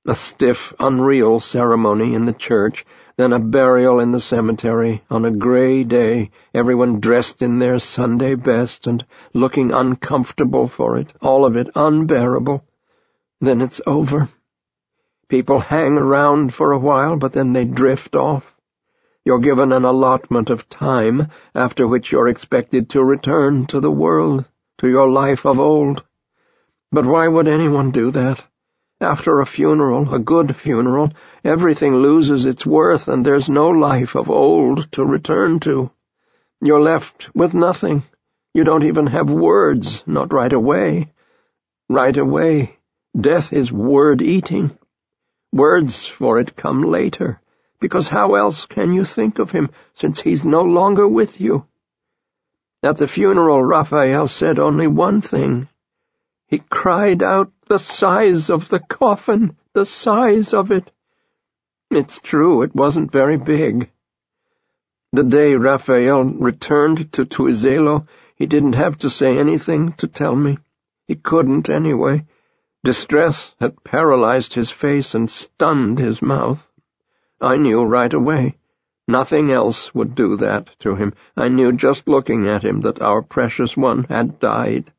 A stiff, unreal ceremony in the church, then a burial in the cemetery on a gray day, everyone dressed in their Sunday best and looking uncomfortable for it, all of it unbearable. Then it's over. People hang around for a while, but then they drift off. You're given an allotment of time, after which you're expected to return to the world, to your life of old. But why would anyone do that? After a funeral, a good funeral, everything loses its worth and there's no life of old to return to. You're left with nothing. You don't even have words, not right away. Right away, death is word-eating. Words for it come later, because how else can you think of him, since he's no longer with you? At the funeral, Raphael said only one thing. He cried out, "The size of the coffin, the size of it." It's true, it wasn't very big. The day Raphael returned to Tuizelo, he didn't have to say anything to tell me. He couldn't anyway. Distress had paralyzed his face and stunned his mouth. I knew right away. Nothing else would do that to him. I knew just looking at him that our precious one had died.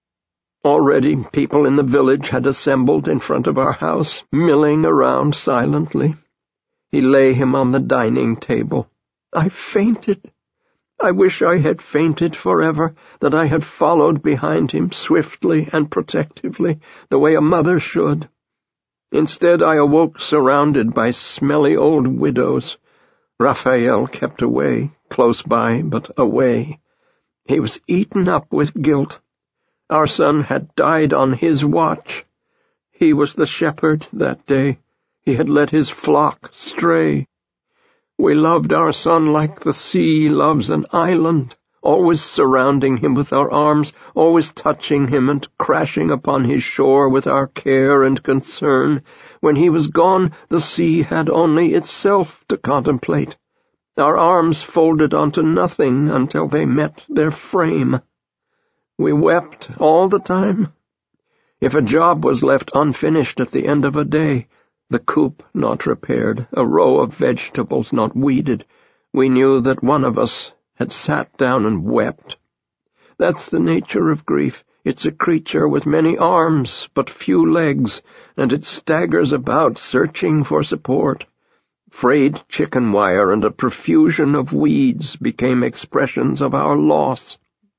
Already people in the village had assembled in front of our house, milling around silently. He lay him on the dining table. I fainted. I wish I had fainted forever, that I had followed behind him swiftly and protectively, the way a mother should. Instead, I awoke surrounded by smelly old widows. Raphael kept away, close by, but away. He was eaten up with guilt. Our son had died on his watch. He was the shepherd that day. He had let his flock stray. We loved our son like the sea loves an island, always surrounding him with our arms, always touching him and crashing upon his shore with our care and concern. When he was gone, the sea had only itself to contemplate. Our arms folded onto nothing until they met their frame. We wept all the time. If a job was left unfinished at the end of a day, the coop not repaired, a row of vegetables not weeded, we knew that one of us had sat down and wept. That's the nature of grief. It's a creature with many arms but few legs, and it staggers about searching for support. Frayed chicken wire and a profusion of weeds became expressions of our loss.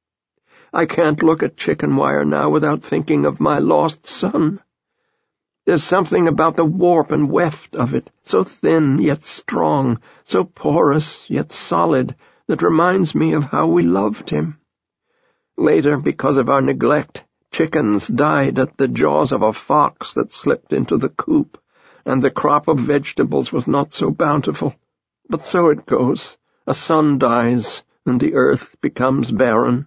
I can't look at chicken wire now without thinking of my lost son. There's something about the warp and weft of it, so thin yet strong, so porous yet solid, that reminds me of how we loved him. Later, because of our neglect, chickens died at the jaws of a fox that slipped into the coop, and the crop of vegetables was not so bountiful. But so it goes. A son dies, and the earth becomes barren.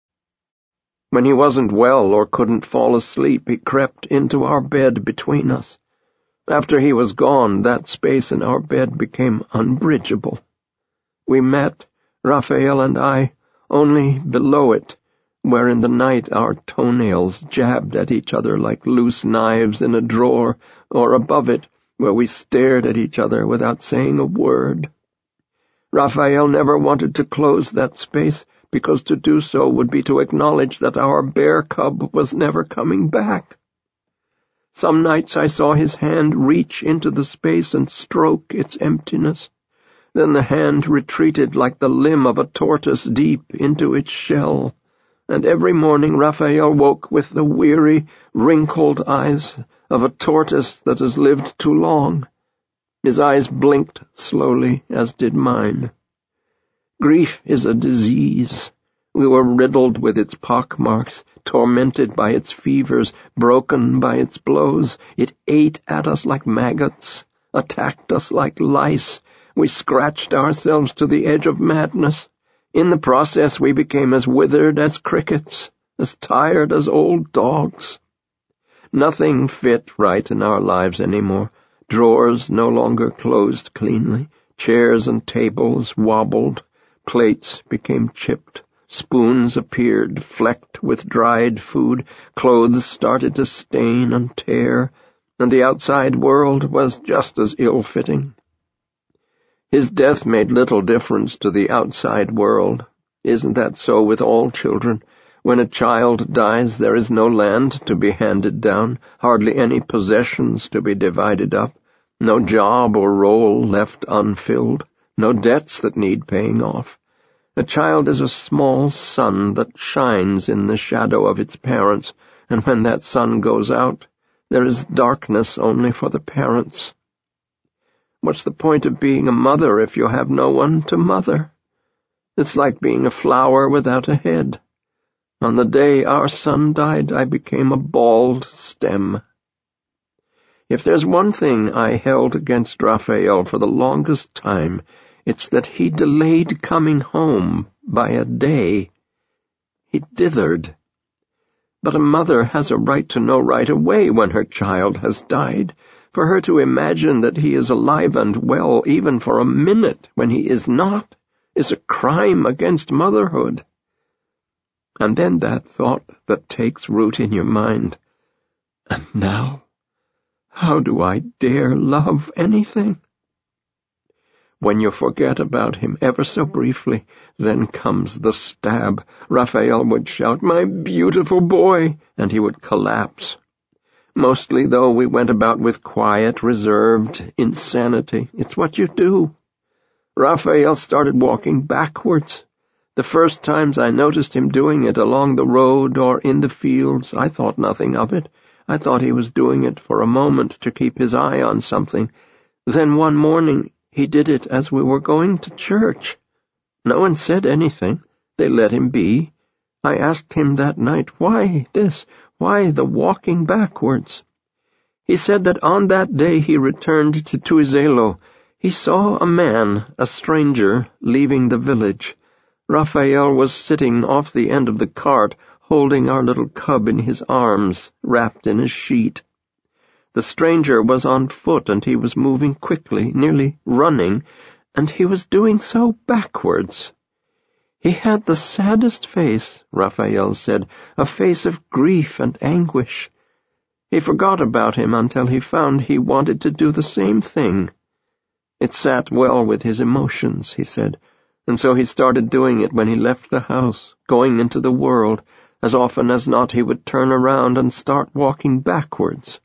When he wasn't well or couldn't fall asleep, he crept into our bed between us. After he was gone, that space in our bed became unbridgeable. We met, Raphael and I, only below it, where in the night our toenails jabbed at each other like loose knives in a drawer, or above it, where we stared at each other without saying a word. Raphael never wanted to close that space, because to do so would be to acknowledge that our bear cub was never coming back. Some nights I saw his hand reach into the space and stroke its emptiness. Then the hand retreated like the limb of a tortoise deep into its shell, and every morning Raphael woke with the weary, wrinkled eyes of a tortoise that has lived too long. His eyes blinked slowly, as did mine. Grief is a disease. We were riddled with its pockmarks, tormented by its fevers, broken by its blows. It ate at us like maggots, attacked us like lice. We scratched ourselves to the edge of madness. In the process we became as withered as crickets, as tired as old dogs. Nothing fit right in our lives anymore. Drawers no longer closed cleanly. Chairs and tables wobbled. Plates became chipped. Spoons appeared, flecked with dried food. Clothes started to stain and tear. and the outside world was just as ill-fitting. His death made little difference to the outside world. Isn't that so with all children? When a child dies, there is no land to be handed down, hardly any possessions to be divided up, no job or role left unfilled, no debts that need paying off. A child is a small sun that shines in the shadow of its parents, and when that sun goes out, there is darkness only for the parents. What's the point of being a mother if you have no one to mother? It's like being a flower without a head. On the day our son died, I became a bald stem. If there's one thing I held against Raphael for the longest time, it's that he delayed coming home by a day. He dithered. But a mother has a right to know right away when her child has died. For her to imagine that he is alive and well even for a minute when he is not is a crime against motherhood. And then that thought that takes root in your mind. And now, how do I dare love anything? When you forget about him ever so briefly, then comes the stab. Raphael would shout, "My beautiful boy," and he would collapse. Mostly, though, we went about with quiet, reserved insanity. It's what you do. Raphael started walking backwards. The first times I noticed him doing it along the road or in the fields, I thought nothing of it. I thought he was doing it for a moment to keep his eye on something. Then one morning he did it as we were going to church. No one said anything. They let him be. I asked him that night, why this? Why the walking backwards? He said that on that day he returned to Tuizelo. He saw a man, a stranger, leaving the village. Raphael was sitting off the end of the cart, holding our little cub in his arms, wrapped in a sheet. The stranger was on foot, and he was moving quickly, nearly running, and he was doing so backwards. He had the saddest face, Raphael said, a face of grief and anguish. He forgot about him until he found he wanted to do the same thing. It sat well with his emotions, he said, and so he started doing it when he left the house, going into the world. As often as not he would turn around and start walking backwards.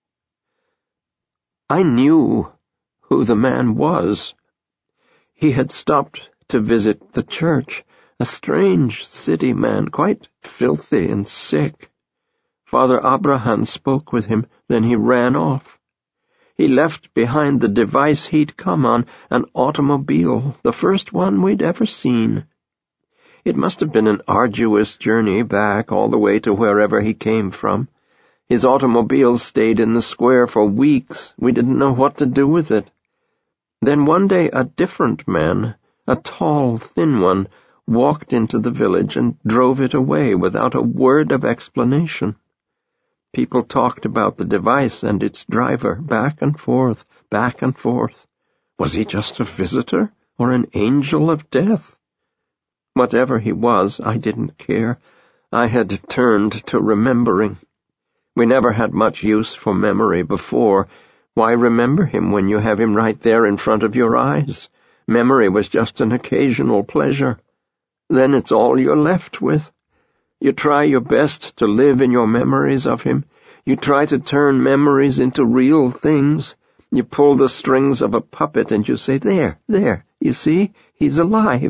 I knew who the man was. He had stopped to visit the church, a strange city man, quite filthy and sick. Father Abraham spoke with him, then he ran off. He left behind the device he'd come on, an automobile, the first one we'd ever seen. It must have been an arduous journey back all the way to wherever he came from. His automobile stayed in the square for weeks. We didn't know what to do with it. Then one day a different man, a tall, thin one, walked into the village and drove it away without a word of explanation. People talked about the device and its driver, back and forth, back and forth. Was he just a visitor or an angel of death? Whatever he was, I didn't care. I had turned to remembering. We never had much use for memory before. Why remember him when you have him right there in front of your eyes? Memory was just an occasional pleasure. Then it's all you're left with. You try your best to live in your memories of him. You try to turn memories into real things. You pull the strings of a puppet and you say, there, you see, he's alive.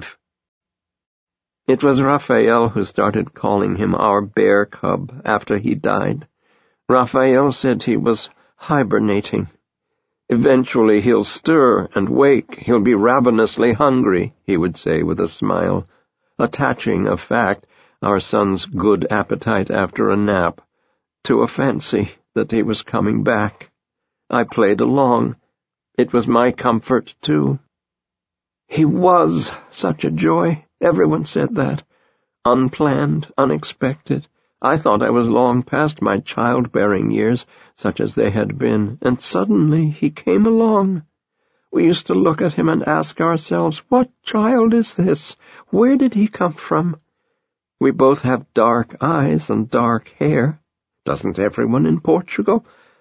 It was Raphael who started calling him our bear cub after he died. Raphael said he was hibernating. Eventually he'll stir and wake. He'll be ravenously hungry, he would say with a smile, attaching a fact, our son's good appetite after a nap, to a fancy that he was coming back. I played along. It was my comfort, too. He was such a joy. Everyone said that. Unplanned, unexpected. I thought I was long past my childbearing years, such as they had been, and suddenly he came along. We used to look at him and ask ourselves, what child is this? Where did he come from? We both have dark eyes and dark hair. Doesn't everyone in Portugal?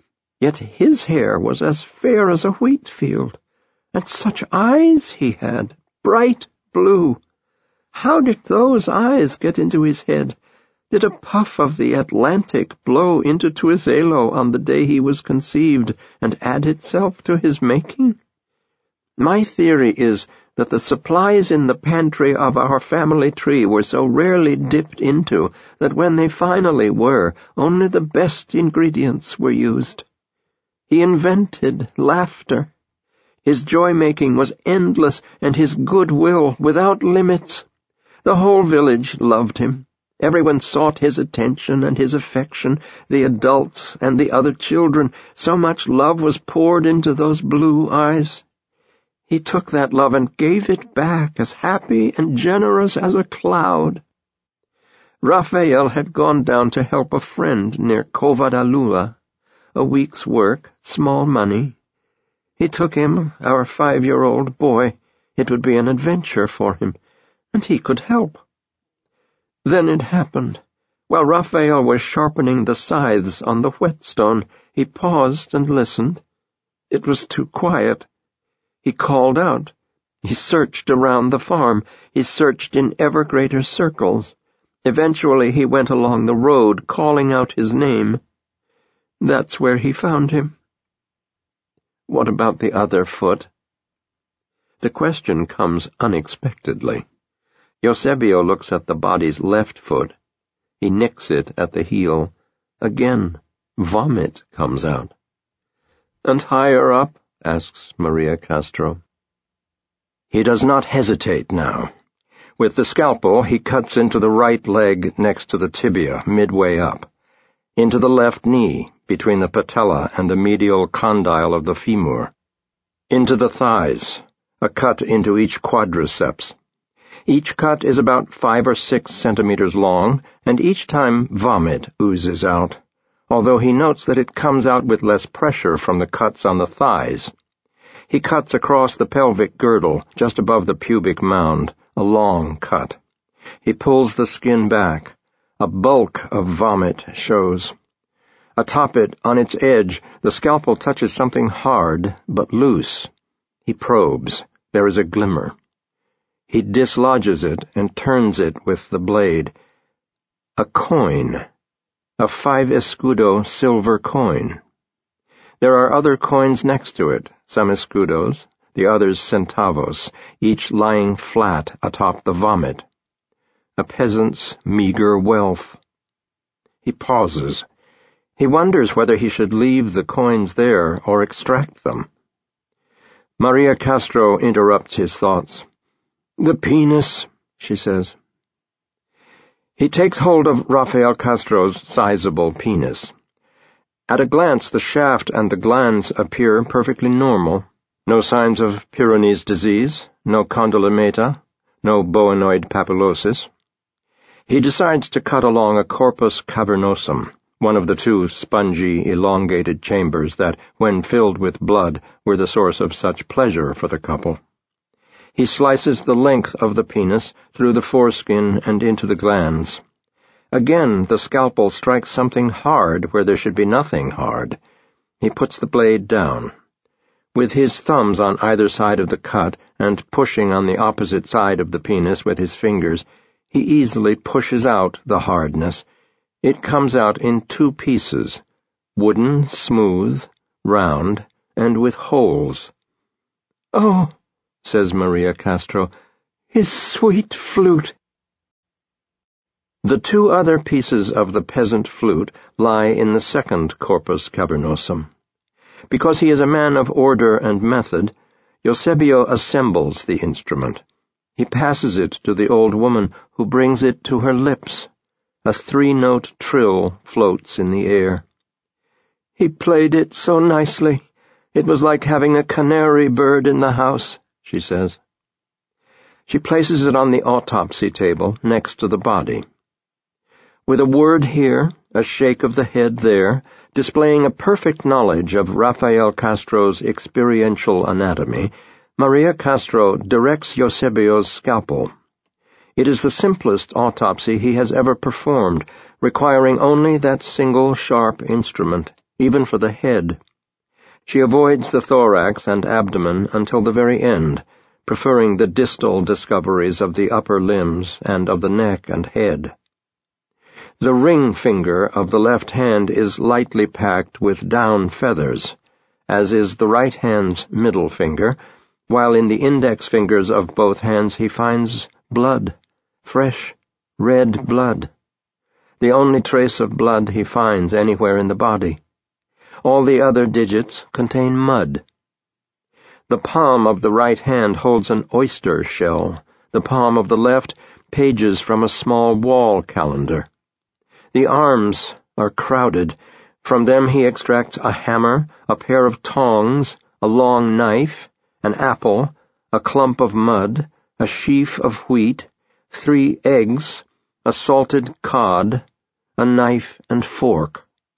Yet his hair was as fair as a wheat field, and such eyes he had, bright blue. How did those eyes get into his head? Did a puff of the Atlantic blow into Tuizelo on the day he was conceived and add itself to his making? My theory is that the supplies in the pantry of our family tree were so rarely dipped into that when they finally were, only the best ingredients were used. He invented laughter. His joy-making was endless, and his goodwill without limits. The whole village loved him. Everyone sought his attention and his affection, the adults and the other children. So much love was poured into those blue eyes. He took that love and gave it back, as happy and generous as a cloud. Raphael had gone down to help a friend near Covadonga, a week's work, small money. He took him, our 5-year-old boy. It would be an adventure for him, and he could help. Then it happened. While Raphael was sharpening the scythes on the whetstone, he paused and listened. It was too quiet. He called out. He searched around the farm. He searched in ever greater circles. Eventually he went along the road, calling out his name. That's where he found him. What about the other foot? The question comes unexpectedly. Eusebio looks at the body's left foot. He nicks it at the heel. Again, vomit comes out. And higher up? Asks Maria Castro. He does not hesitate now. With the scalpel, he cuts into the right leg next to the tibia, midway up, into the left knee, between the patella and the medial condyle of the femur, into the thighs, a cut into each quadriceps. Each cut is about 5 or 6 centimeters long, and each time vomit oozes out, although he notes that it comes out with less pressure from the cuts on the thighs. He cuts across the pelvic girdle, just above the pubic mound, a long cut. He pulls the skin back. A bulk of vomit shows. Atop it, on its edge, the scalpel touches something hard but loose. He probes. There is a glimmer. He dislodges it and turns it with the blade. A coin. A 5 escudo silver coin. There are other coins next to it, some escudos, the others centavos, each lying flat atop the vomit. A peasant's meager wealth. He pauses. He wonders whether he should leave the coins there or extract them. Maria Castro interrupts his thoughts. "The penis," she says. He takes hold of Rafael Castro's sizable penis. At a glance, the shaft and the glands appear perfectly normal. No signs of Peyronie's disease, no condylomata, no boenoid papillosis. He decides to cut along a corpus cavernosum, one of the 2 spongy, elongated chambers that, when filled with blood, were the source of such pleasure for the couple. He slices the length of the penis through the foreskin and into the glands. Again, the scalpel strikes something hard where there should be nothing hard. He puts the blade down. With his thumbs on either side of the cut and pushing on the opposite side of the penis with his fingers, he easily pushes out the hardness. It comes out in 2 pieces, wooden, smooth, round, and with holes. "Oh," says Maria Castro, "his sweet flute." The 2 other pieces of the peasant flute lie in the second corpus cavernosum. Because he is a man of order and method, Eusebio assembles the instrument. He passes it to the old woman, who brings it to her lips. A 3-note trill floats in the air. "He played it so nicely. It was like having a canary bird in the house," she says. She places it on the autopsy table next to the body. With a word here, a shake of the head there, displaying a perfect knowledge of Rafael Castro's experiential anatomy, Maria Castro directs Eusebio's scalpel. It is the simplest autopsy he has ever performed, requiring only that single sharp instrument, even for the head. She avoids the thorax and abdomen until the very end, preferring the distal discoveries of the upper limbs and of the neck and head. The ring finger of the left hand is lightly packed with down feathers, as is the right hand's middle finger, while in the index fingers of both hands he finds blood, fresh, red blood, the only trace of blood he finds anywhere in the body. All the other digits contain mud. The palm of the right hand holds an oyster shell, the palm of the left pages from a small wall calendar. The arms are crowded. From them he extracts a hammer, a pair of tongs, a long knife, an apple, a clump of mud, a sheaf of wheat, 3 eggs, a salted cod, a knife and fork.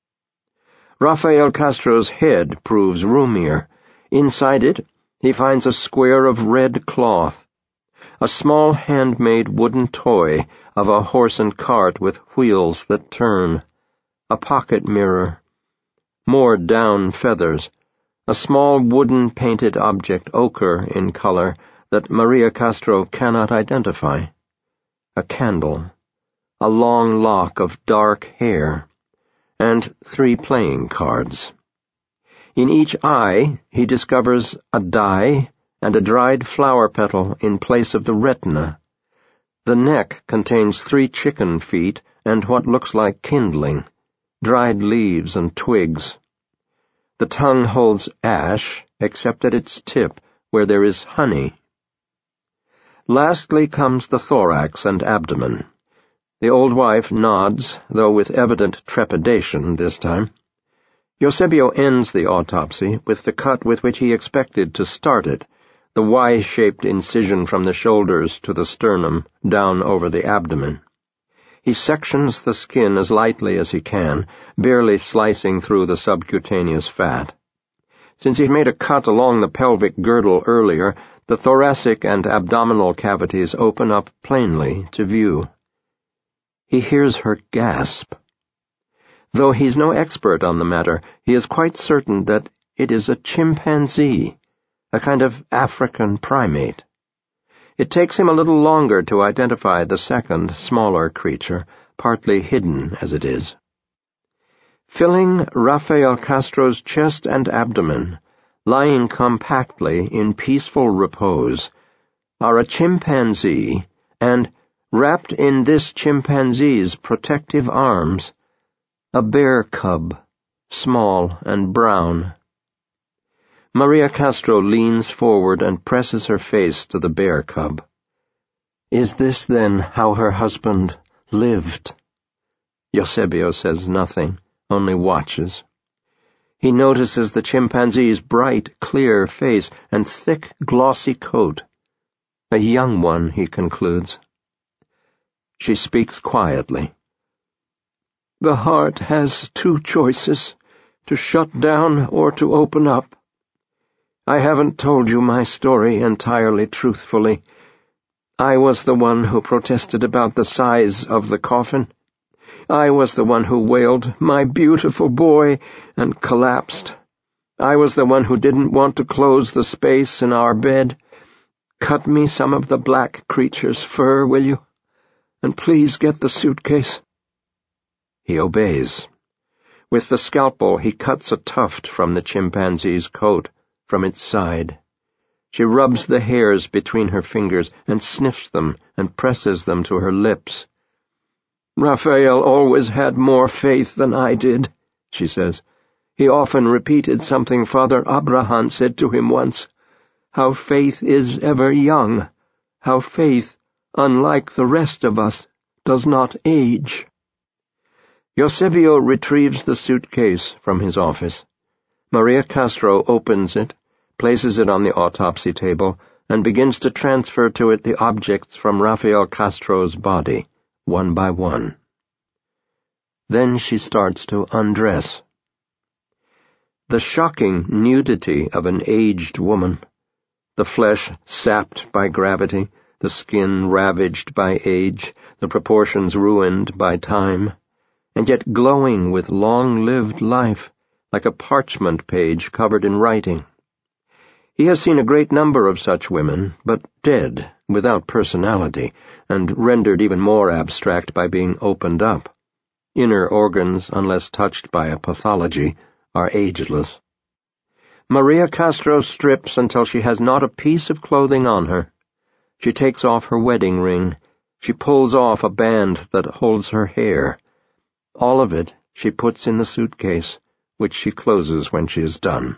Rafael Castro's head proves roomier. Inside it, he finds a square of red cloth, a small handmade wooden toy of a horse and cart with wheels that turn, a pocket mirror, more down feathers, a small wooden painted object ochre in color that Maria Castro cannot identify, a candle, a long lock of dark hair, and 3 playing cards. In each eye he discovers a dye and a dried flower petal in place of the retina. The neck contains 3 chicken feet and what looks like kindling, dried leaves and twigs. The tongue holds ash, except at its tip, where there is honey. Lastly comes the thorax and abdomen. The old wife nods, though with evident trepidation this time. Eusebio ends the autopsy with the cut with which he expected to start it, the Y-shaped incision from the shoulders to the sternum, down over the abdomen. He sections the skin as lightly as he can, barely slicing through the subcutaneous fat. Since he'd made a cut along the pelvic girdle earlier, the thoracic and abdominal cavities open up plainly to view. He hears her gasp. Though he's no expert on the matter, he is quite certain that it is a chimpanzee, a kind of African primate. It takes him a little longer to identify the second, smaller creature, partly hidden as it is. Filling Rafael Castro's chest and abdomen, lying compactly in peaceful repose, are a chimpanzee and, wrapped in this chimpanzee's protective arms, a bear cub, small and brown. Maria Castro leans forward and presses her face to the bear cub. Is this, then, how her husband lived? Eusebio says nothing, only watches. He notices the chimpanzee's bright, clear face and thick, glossy coat. A young one, he concludes. She speaks quietly. The heart has 2 choices, to shut down or to open up. I haven't told you my story entirely truthfully. I was the one who protested about the size of the coffin. I was the one who wailed, "My beautiful boy," and collapsed. I was the one who didn't want to close the space in our bed. Cut me some of the black creature's fur, will you? And please get the suitcase. He obeys. With the scalpel, he cuts a tuft from the chimpanzee's coat, from its side. She rubs the hairs between her fingers and sniffs them and presses them to her lips. Raphael always had more faith than I did, she says. He often repeated something Father Abraham said to him once, how faith is ever young, how faith, unlike the rest of us, does not age. Eusebio retrieves the suitcase from his office. Maria Castro opens it, places it on the autopsy table, and begins to transfer to it the objects from Rafael Castro's body, one by one. Then she starts to undress. The shocking nudity of an aged woman, the flesh sapped by gravity, the skin ravaged by age, the proportions ruined by time, and yet glowing with long-lived life, like a parchment page covered in writing. He has seen a great number of such women, but dead, without personality, and rendered even more abstract by being opened up. Inner organs, unless touched by a pathology, are ageless. Maria Castro strips until she has not a piece of clothing on her. She takes off her wedding ring. She pulls off a band that holds her hair. All of it she puts in the suitcase, which she closes when she is done.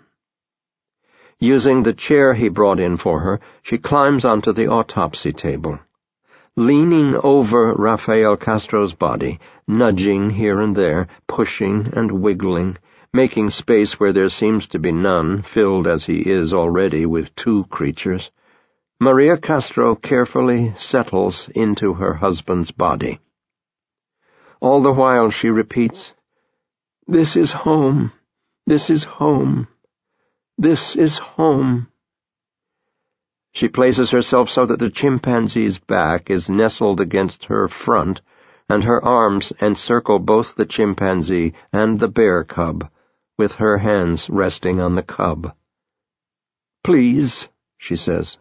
Using the chair he brought in for her, she climbs onto the autopsy table. Leaning over Rafael Castro's body, nudging here and there, pushing and wiggling, making space where there seems to be none, filled as he is already with two creatures, Maria Castro carefully settles into her husband's body. All the while she repeats, "This is home. This is home. This is home." She places herself so that the chimpanzee's back is nestled against her front, and her arms encircle both the chimpanzee and the bear cub, with her hands resting on the cub. "Please," she says.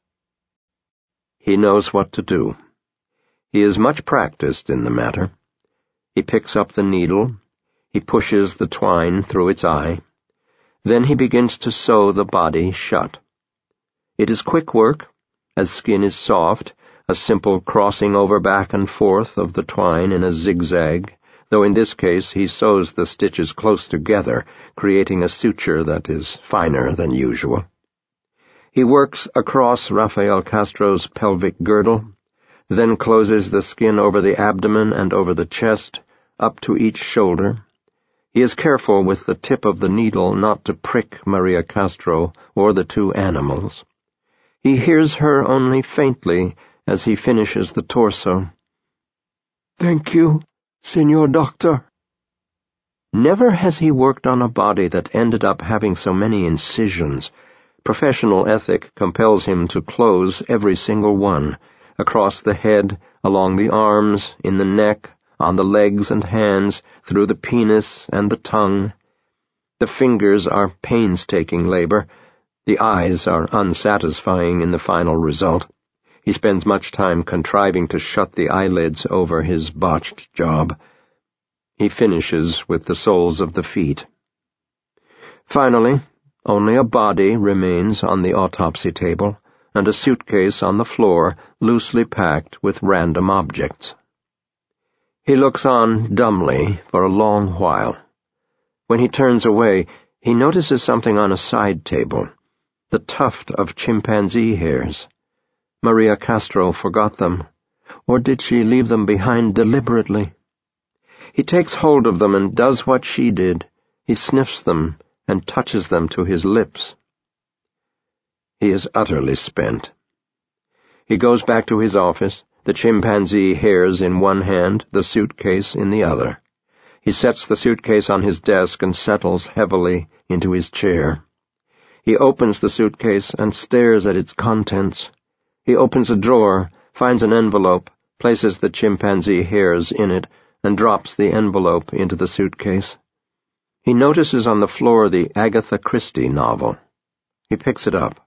He knows what to do. He is much practiced in the matter. He picks up the needle. He pushes the twine through its eye. Then he begins to sew the body shut. It is quick work, as skin is soft, a simple crossing over back and forth of the twine in a zigzag, though in this case he sews the stitches close together, creating a suture that is finer than usual. He works across Rafael Castro's pelvic girdle, then closes the skin over the abdomen and over the chest, up to each shoulder. He is careful with the tip of the needle not to prick Maria Castro or the two animals. He hears her only faintly as he finishes the torso. "Thank you, Senor Doctor." Never has he worked on a body that ended up having so many incisions. Professional ethic compels him to close every single one, across the head, along the arms, in the neck, on the legs and hands, through the penis and the tongue. The fingers are painstaking labor. The eyes are unsatisfying in the final result. He spends much time contriving to shut the eyelids over his botched job. He finishes with the soles of the feet. Finally, only a body remains on the autopsy table, and a suitcase on the floor loosely packed with random objects. He looks on dumbly for a long while. When he turns away, he notices something on a side table, the tuft of chimpanzee hairs. Maria Castro forgot them, or did she leave them behind deliberately? He takes hold of them and does what she did. He sniffs them and touches them to his lips. He is utterly spent. He goes back to his office, the chimpanzee hairs in one hand, the suitcase in the other. He sets the suitcase on his desk and settles heavily into his chair. He opens the suitcase and stares at its contents. He opens a drawer, finds an envelope, places the chimpanzee hairs in it, and drops the envelope into the suitcase. He notices on the floor the Agatha Christie novel. He picks it up.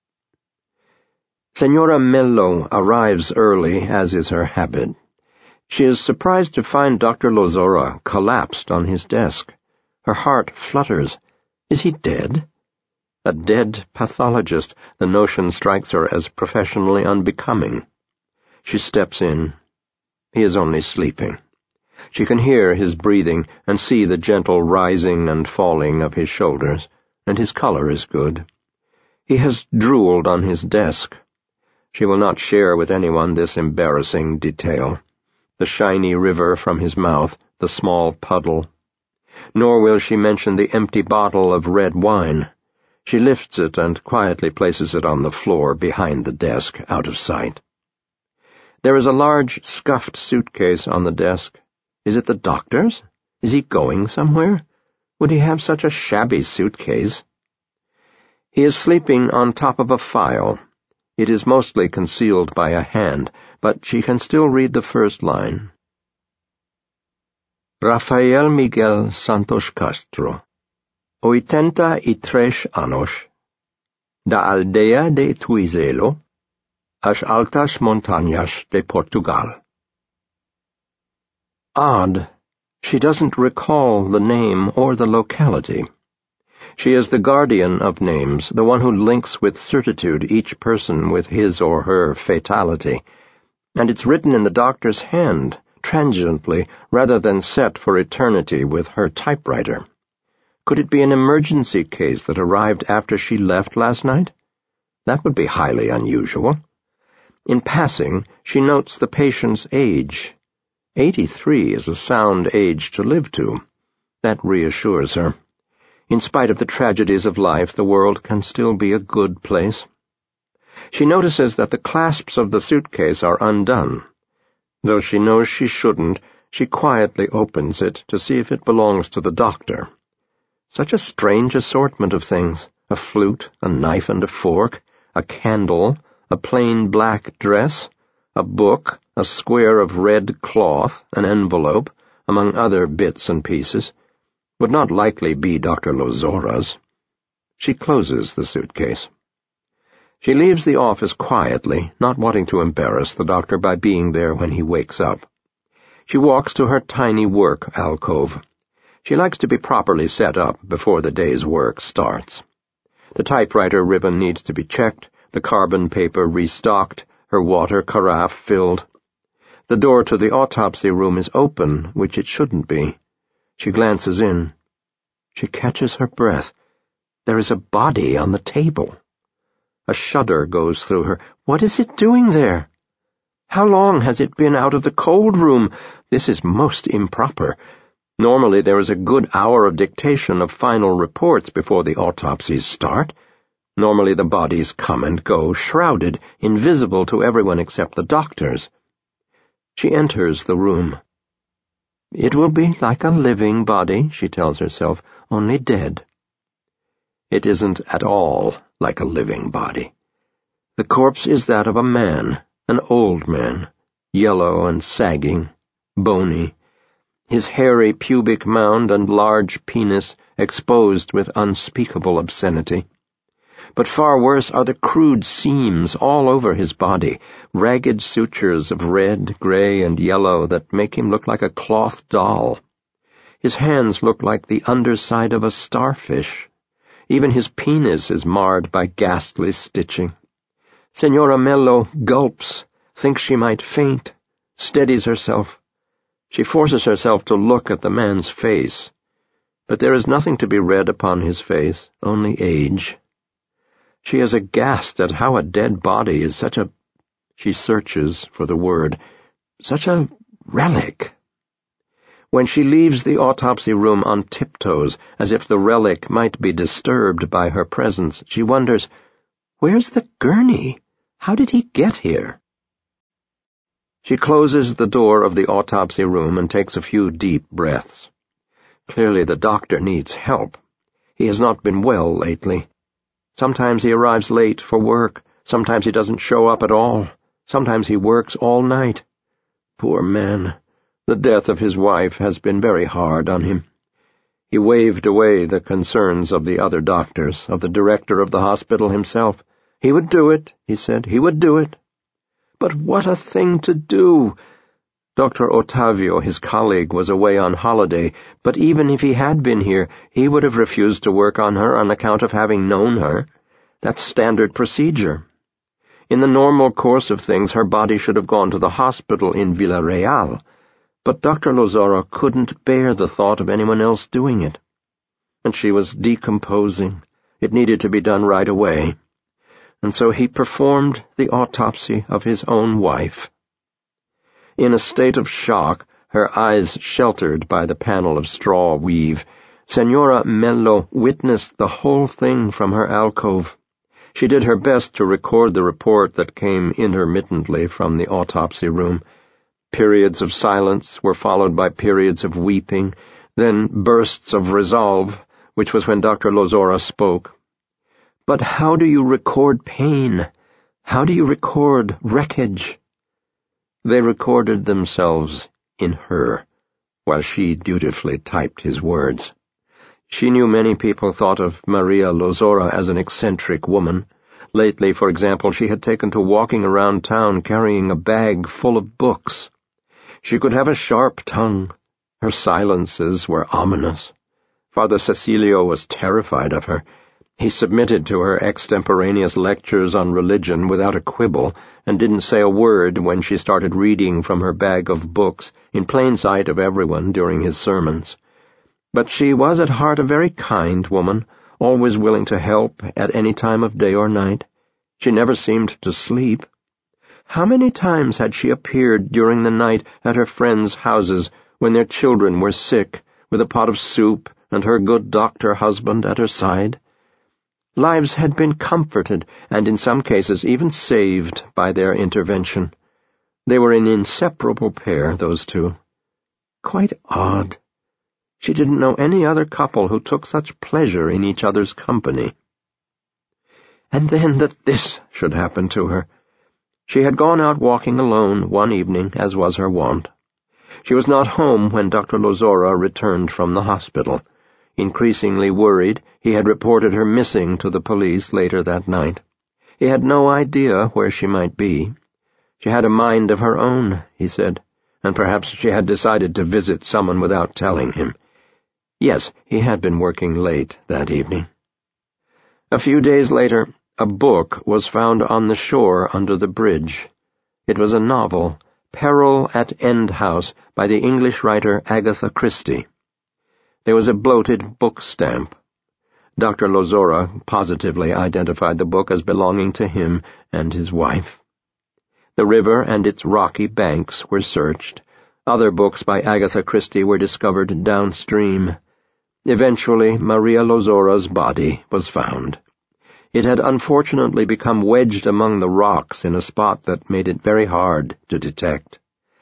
Senora Mello arrives early, as is her habit. She is surprised to find Dr. Lozora collapsed on his desk. Her heart flutters. Is he dead? A dead pathologist, the notion strikes her as professionally unbecoming. She steps in. He is only sleeping. She can hear his breathing and see the gentle rising and falling of his shoulders, and his color is good. He has drooled on his desk. She will not share with anyone this embarrassing detail. The shiny river from his mouth, the small puddle. Nor will she mention the empty bottle of red wine. She lifts it and quietly places it on the floor behind the desk, out of sight. There is a large, scuffed suitcase on the desk. Is it the doctor's? Is he going somewhere? Would he have such a shabby suitcase? He is sleeping on top of a file. It is mostly concealed by a hand, but she can still read the first line. Rafael Miguel Santos Castro, 83 años, da aldea de Tuizelo, as altas montañas de Portugal. Odd, she doesn't recall the name or the locality. She is the guardian of names, the one who links with certitude each person with his or her fatality, and it's written in the doctor's hand, transiently, rather than set for eternity with her typewriter. Could it be an emergency case that arrived after she left last night? That would be highly unusual. In passing, she notes the patient's age. 83 is a sound age to live to. That reassures her. In spite of the tragedies of life, the world can still be a good place. She notices that the clasps of the suitcase are undone. Though she knows she shouldn't, she quietly opens it to see if it belongs to the doctor. Such a strange assortment of things. A flute, a knife and a fork, a candle, a plain black dress, a book, a square of red cloth, an envelope, among other bits and pieces. Would not likely be Dr. Lozora's. She closes the suitcase. She leaves the office quietly, not wanting to embarrass the doctor by being there when he wakes up. She walks to her tiny work alcove. She likes to be properly set up before the day's work starts. The typewriter ribbon needs to be checked, the carbon paper restocked, her water carafe filled. The door to the autopsy room is open, which it shouldn't be. She glances in. She catches her breath. There is a body on the table. A shudder goes through her. What is it doing there? How long has it been out of the cold room? This is most improper. Normally there is a good hour of dictation of final reports before the autopsies start. Normally the bodies come and go, shrouded, invisible to everyone except the doctors. She enters the room. It will be like a living body, she tells herself, only dead. It isn't at all like a living body. The corpse is that of a man, an old man, yellow and sagging, bony, his hairy pubic mound and large penis exposed with unspeakable obscenity. But far worse are the crude seams all over his body, ragged sutures of red, gray, and yellow that make him look like a cloth doll. His hands look like the underside of a starfish. Even his penis is marred by ghastly stitching. Senora Mello gulps, thinks she might faint, steadies herself. She forces herself to look at the man's face. But there is nothing to be read upon his face, only age. She is aghast at how a dead body is such a... She searches for the word. Such a relic. When she leaves the autopsy room on tiptoes, as if the relic might be disturbed by her presence, she wonders, where's the gurney? How did he get here? She closes the door of the autopsy room and takes a few deep breaths. Clearly the doctor needs help. He has not been well lately. Sometimes he arrives late for work. Sometimes he doesn't show up at all. Sometimes he works all night. Poor man. The death of his wife has been very hard on him. He waved away the concerns of the other doctors, of the director of the hospital himself. He would do it, he said. He would do it. But what a thing to do! Dr. Ottavio, his colleague, was away on holiday, but even if he had been here, he would have refused to work on her on account of having known her. That's standard procedure. In the normal course of things, her body should have gone to the hospital in Villarreal, but Dr. Lozora couldn't bear the thought of anyone else doing it. And she was decomposing. It needed to be done right away. And so he performed the autopsy of his own wife. In a state of shock, her eyes sheltered by the panel of straw weave, Senora Mello witnessed the whole thing from her alcove. She did her best to record the report that came intermittently from the autopsy room. Periods of silence were followed by periods of weeping, then bursts of resolve, which was when Dr. Lozora spoke. But how do you record pain? How do you record wreckage? They recorded themselves in her, while she dutifully typed his words. She knew many people thought of Maria Lozora as an eccentric woman. Lately, for example, she had taken to walking around town carrying a bag full of books. She could have a sharp tongue. Her silences were ominous. Father Cecilio was terrified of her. He submitted to her extemporaneous lectures on religion without a quibble, and didn't say a word when she started reading from her bag of books in plain sight of everyone during his sermons. But she was at heart a very kind woman, always willing to help at any time of day or night. She never seemed to sleep. How many times had she appeared during the night at her friends' houses when their children were sick, with a pot of soup and her good doctor husband at her side? Lives had been comforted, and in some cases even saved, by their intervention. They were an inseparable pair, those two. Quite odd. She didn't know any other couple who took such pleasure in each other's company. And then that this should happen to her. She had gone out walking alone one evening, as was her wont. She was not home when Dr. Lozora returned from the hospital. Increasingly worried, he had reported her missing to the police later that night. He had no idea where she might be. She had a mind of her own, he said, and perhaps she had decided to visit someone without telling him. Yes, he had been working late that evening. A few days later, a book was found on the shore under the bridge. It was a novel, Peril at End House, by the English writer Agatha Christie. There was a bloated book stamp. Dr. Lozora positively identified the book as belonging to him and his wife. The river and its rocky banks were searched. Other books by Agatha Christie were discovered downstream. Eventually, Maria Lozora's body was found. It had unfortunately become wedged among the rocks in a spot that made it very hard to detect.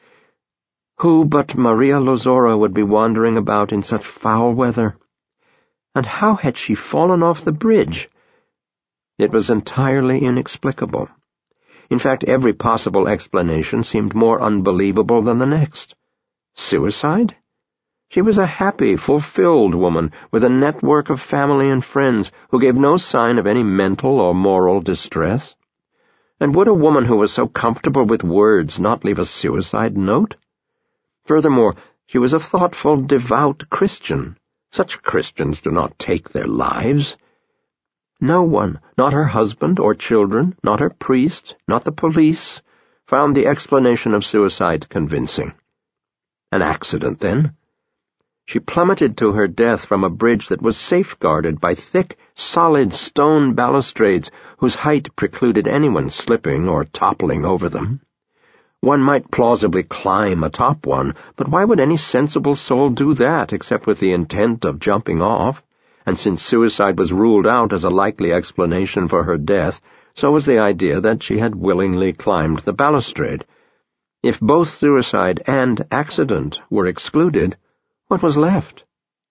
Who but Maria Lozora would be wandering about in such foul weather? And how had she fallen off the bridge? It was entirely inexplicable. In fact, every possible explanation seemed more unbelievable than the next. Suicide? She was a happy, fulfilled woman with a network of family and friends who gave no sign of any mental or moral distress. And would a woman who was so comfortable with words not leave a suicide note? Furthermore, she was a thoughtful, devout Christian. Such Christians do not take their lives. No one, not her husband or children, not her priest, not the police, found the explanation of suicide convincing. An accident, then? She plummeted to her death from a bridge that was safeguarded by thick, solid stone balustrades whose height precluded anyone slipping or toppling over them. One might plausibly climb atop one, but why would any sensible soul do that except with the intent of jumping off? And since suicide was ruled out as a likely explanation for her death, so was the idea that she had willingly climbed the balustrade. If both suicide and accident were excluded, what was left?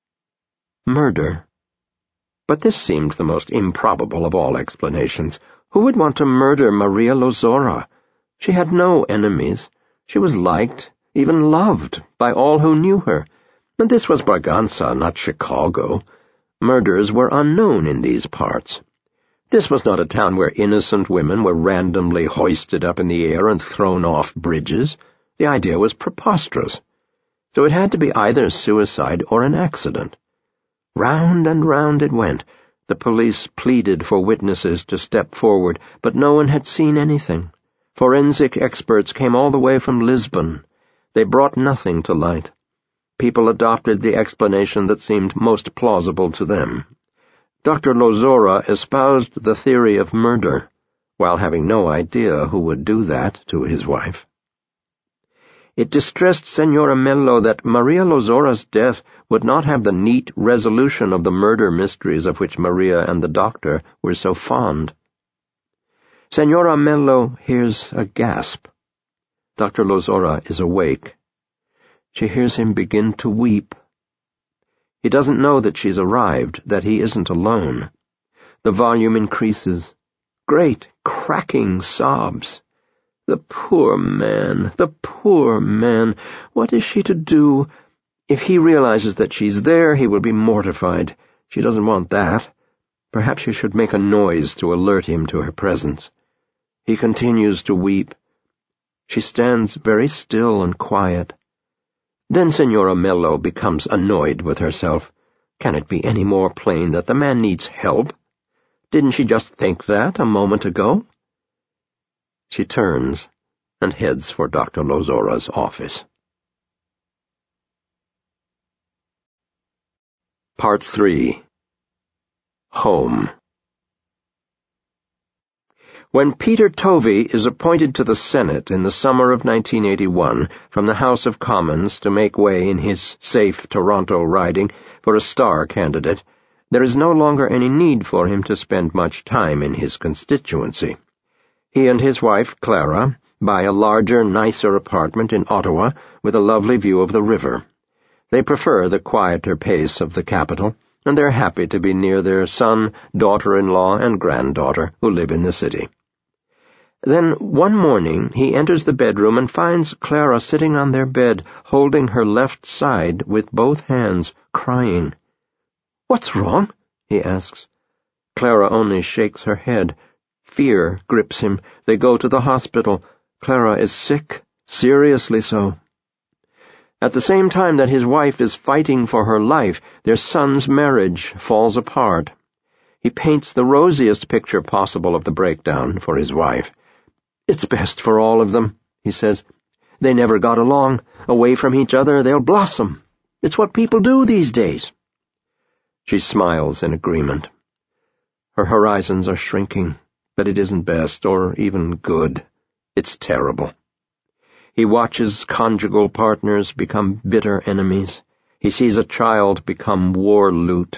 Murder. But this seemed the most improbable of all explanations. Who would want to murder Maria Lozora? She had no enemies. She was liked, even loved, by all who knew her. And this was Braganza, not Chicago. Murders were unknown in these parts. This was not a town where innocent women were randomly hoisted up in the air and thrown off bridges. The idea was preposterous. So it had to be either suicide or an accident. Round and round it went. The police pleaded for witnesses to step forward, but no one had seen anything. Forensic experts came all the way from Lisbon. They brought nothing to light. People adopted the explanation that seemed most plausible to them. Dr. Lozora espoused the theory of murder, while having no idea who would do that to his wife. It distressed Senora Mello that Maria Lozora's death would not have the neat resolution of the murder mysteries of which Maria and the doctor were so fond. Senora Mello hears a gasp. Dr. Lozora is awake. She hears him begin to weep. He doesn't know that she's arrived, that he isn't alone. The volume increases. Great, cracking sobs. The poor man, the poor man. What is she to do? If he realizes that she's there, he will be mortified. She doesn't want that. Perhaps she should make a noise to alert him to her presence. He continues to weep. She stands very still and quiet. Then Signora Mello becomes annoyed with herself. Can it be any more plain that the man needs help? Didn't she just think that a moment ago? She turns and heads for Dr. Lozora's office. Part 3. Home. When Peter Tovey is appointed to the Senate in the summer of 1981 from the House of Commons to make way in his safe Toronto riding for a star candidate, there is no longer any need for him to spend much time in his constituency. He and his wife, Clara, buy a larger, nicer apartment in Ottawa with a lovely view of the river. They prefer the quieter pace of the capital, and they're happy to be near their son, daughter-in-law, and granddaughter who live in the city. Then, one morning, he enters the bedroom and finds Clara sitting on their bed, holding her left side with both hands, crying. "What's wrong?" he asks. Clara only shakes her head. Fear grips him. They go to the hospital. Clara is sick, seriously so. At the same time that his wife is fighting for her life, their son's marriage falls apart. He paints the rosiest picture possible of the breakdown for his wife. "It's best for all of them," he says. "They never got along. Away from each other, they'll blossom. It's what people do these days." She smiles in agreement. Her horizons are shrinking, but it isn't best or even good. It's terrible. He watches conjugal partners become bitter enemies. He sees a child become war loot.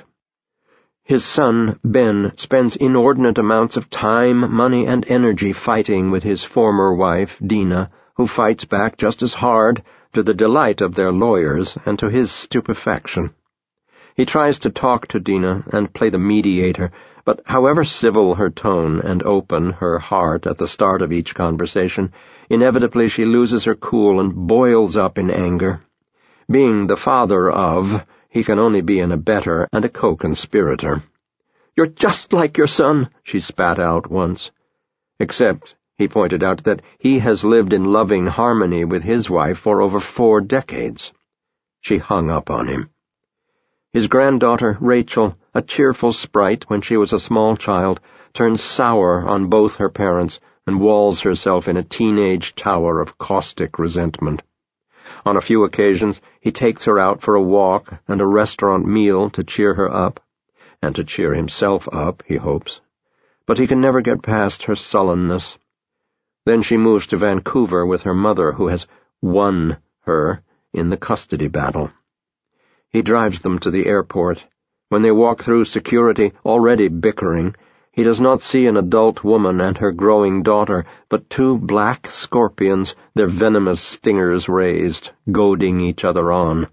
His son, Ben, spends inordinate amounts of time, money, and energy fighting with his former wife, Dina, who fights back just as hard, to the delight of their lawyers and to his stupefaction. He tries to talk to Dina and play the mediator, but however civil her tone and open her heart at the start of each conversation, inevitably she loses her cool and boils up in anger. Being the father of, he can only be an abettor and a co-conspirator. "You're just like your son," she spat out once. Except, he pointed out, that he has lived in loving harmony with his wife for over 4 decades. She hung up on him. His granddaughter, Rachel, a cheerful sprite when she was a small child, turns sour on both her parents and walls herself in a teenage tower of caustic resentment. On a few occasions, he takes her out for a walk and a restaurant meal to cheer her up, and to cheer himself up, he hopes. But he can never get past her sullenness. Then she moves to Vancouver with her mother, who has won her in the custody battle. He drives them to the airport. When they walk through security, already bickering, he does not see an adult woman and her growing daughter, but 2 black scorpions, their venomous stingers raised, goading each other on.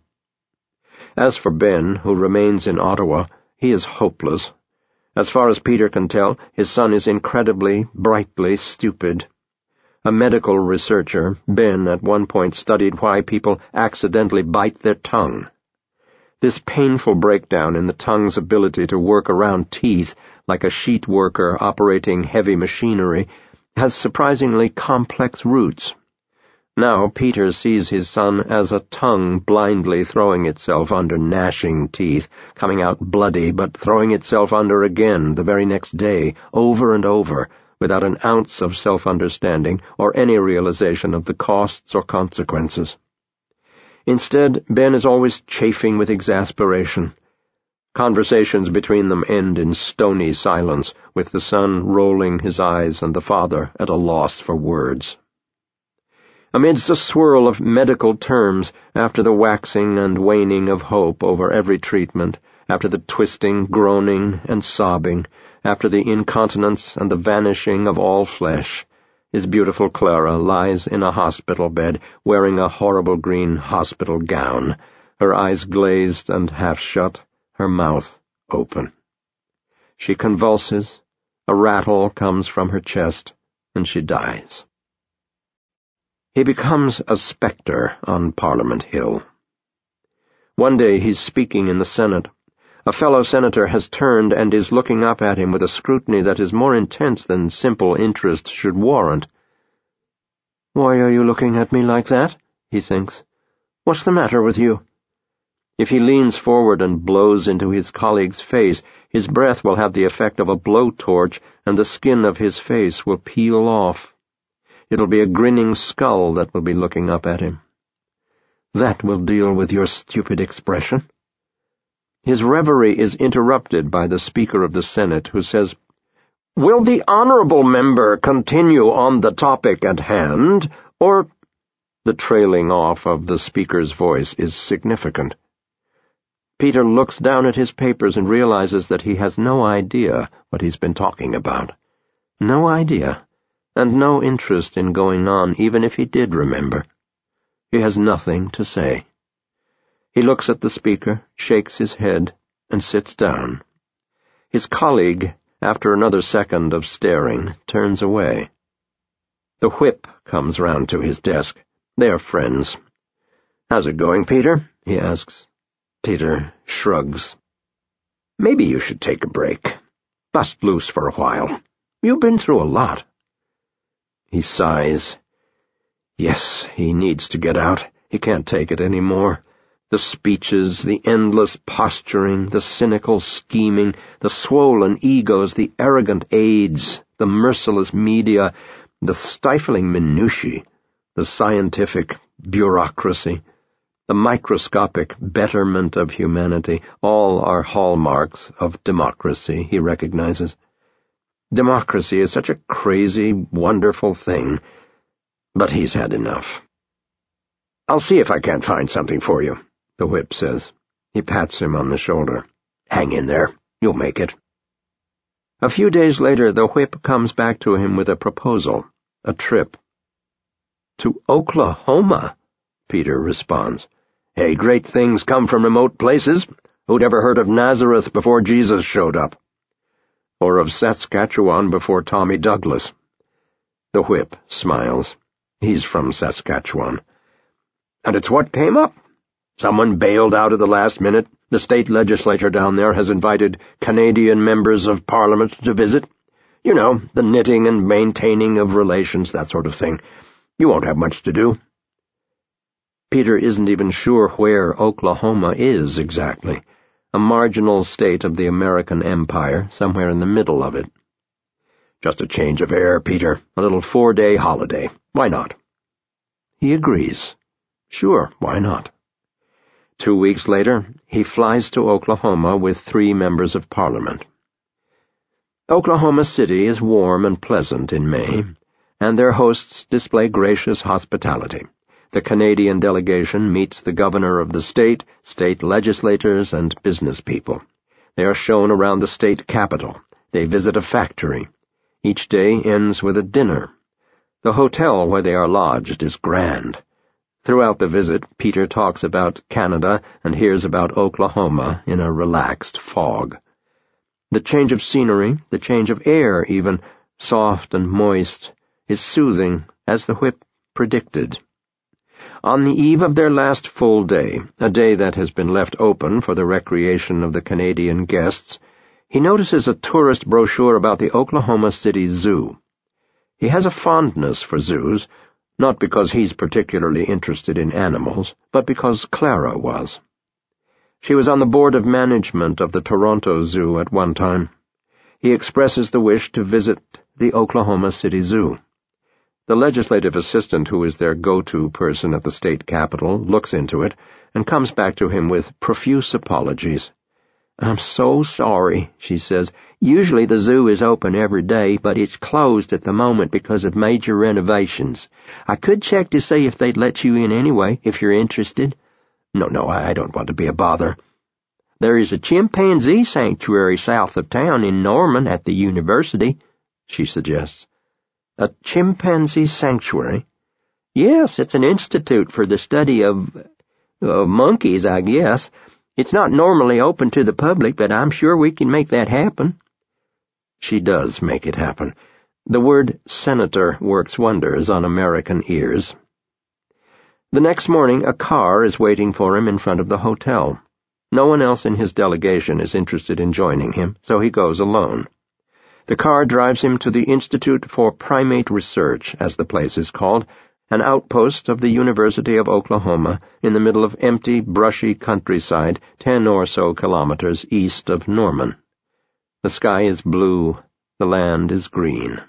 As for Ben, who remains in Ottawa, he is hopeless. As far as Peter can tell, his son is incredibly, brightly stupid. A medical researcher, Ben at one point studied why people accidentally bite their tongue. This painful breakdown in the tongue's ability to work around teeth like a sheet worker operating heavy machinery has surprisingly complex roots. Now Peter sees his son as a tongue blindly throwing itself under gnashing teeth, coming out bloody, but throwing itself under again the very next day, over and over, without an ounce of self-understanding or any realization of the costs or consequences. Instead, Ben is always chafing with exasperation. Conversations between them end in stony silence, with the son rolling his eyes and the father at a loss for words. Amidst a swirl of medical terms, after the waxing and waning of hope over every treatment, after the twisting, groaning, and sobbing, after the incontinence and the vanishing of all flesh, his beautiful Clara lies in a hospital bed, wearing a horrible green hospital gown, her eyes glazed and half shut, her mouth open. She convulses, a rattle comes from her chest, and she dies. He becomes a spectre on Parliament Hill. One day he's speaking in the Senate. A fellow senator has turned and is looking up at him with a scrutiny that is more intense than simple interest should warrant. "Why are you looking at me like that?" he thinks. "What's the matter with you?" If he leans forward and blows into his colleague's face, his breath will have the effect of a blowtorch, and the skin of his face will peel off. It'll be a grinning skull that will be looking up at him. That will deal with your stupid expression. His reverie is interrupted by the Speaker of the Senate, who says, "Will the honorable member continue on the topic at hand, or—" The trailing off of the Speaker's voice is significant. Peter looks down at his papers and realizes that he has no idea what he's been talking about. No idea, and no interest in going on, even if he did remember. He has nothing to say. He looks at the Speaker, shakes his head, and sits down. His colleague, after another second of staring, turns away. The whip comes round to his desk. They are friends. "How's it going, Peter?" he asks. Peter shrugs. "Maybe you should take a break. Bust loose for a while. You've been through a lot." He sighs. Yes, he needs to get out. He can't take it any more. The speeches, the endless posturing, the cynical scheming, the swollen egos, the arrogant aides, the merciless media, the stifling minutiae, the scientific bureaucracy, the microscopic betterment of humanity, all are hallmarks of democracy, he recognizes. Democracy is such a crazy, wonderful thing, but he's had enough. "I'll see if I can't find something for you," the whip says. He pats him on the shoulder. "Hang in there. You'll make it." A few days later, the whip comes back to him with a proposal, a trip. "To Oklahoma," Peter responds. "Hey, great things come from remote places. Who'd ever heard of Nazareth before Jesus showed up? Or of Saskatchewan before Tommy Douglas?" The whip smiles. He's from Saskatchewan. "And it's what came up. Someone bailed out at the last minute. The state legislature down there has invited Canadian members of Parliament to visit. You know, the knitting and maintaining of relations, that sort of thing. You won't have much to do." Peter isn't even sure where Oklahoma is exactly. A marginal state of the American Empire, somewhere in the middle of it. "Just a change of air, Peter. A little 4-day holiday. Why not?" He agrees. Sure, why not? 2 weeks later, he flies to Oklahoma with 3 members of Parliament. Oklahoma City is warm and pleasant in May, and their hosts display gracious hospitality. The Canadian delegation meets the governor of the state legislators, and business people. They are shown around the state capitol. They visit a factory. Each day ends with a dinner. The hotel where they are lodged is grand. Throughout the visit, Peter talks about Canada and hears about Oklahoma in a relaxed fog. The change of scenery, the change of air even, soft and moist, is soothing, as the whip predicted. On the eve of their last full day, a day that has been left open for the recreation of the Canadian guests, he notices a tourist brochure about the Oklahoma City Zoo. He has a fondness for zoos, not because he's particularly interested in animals, but because Clara was. She was on the board of management of the Toronto Zoo at one time. He expresses the wish to visit the Oklahoma City Zoo. The legislative assistant, who is their go-to person at the state capitol, looks into it and comes back to him with profuse apologies. "I'm so sorry," she says. "Usually the zoo is open every day, but it's closed at the moment because of major renovations. I could check to see if they'd let you in anyway, if you're interested." No, I don't want to be a bother." "There is a chimpanzee sanctuary south of town in Norman at the university," she suggests. "A chimpanzee sanctuary?" "Yes, it's an institute for the study of monkeys, I guess. It's not normally open to the public, but I'm sure we can make that happen." She does make it happen. The word senator works wonders on American ears. The next morning, a car is waiting for him in front of the hotel. No one else in his delegation is interested in joining him, so he goes alone. The car drives him to the Institute for Primate Research, as the place is called, an outpost of the University of Oklahoma in the middle of empty, brushy countryside 10 or so kilometers east of Norman. The sky is blue, the land is green.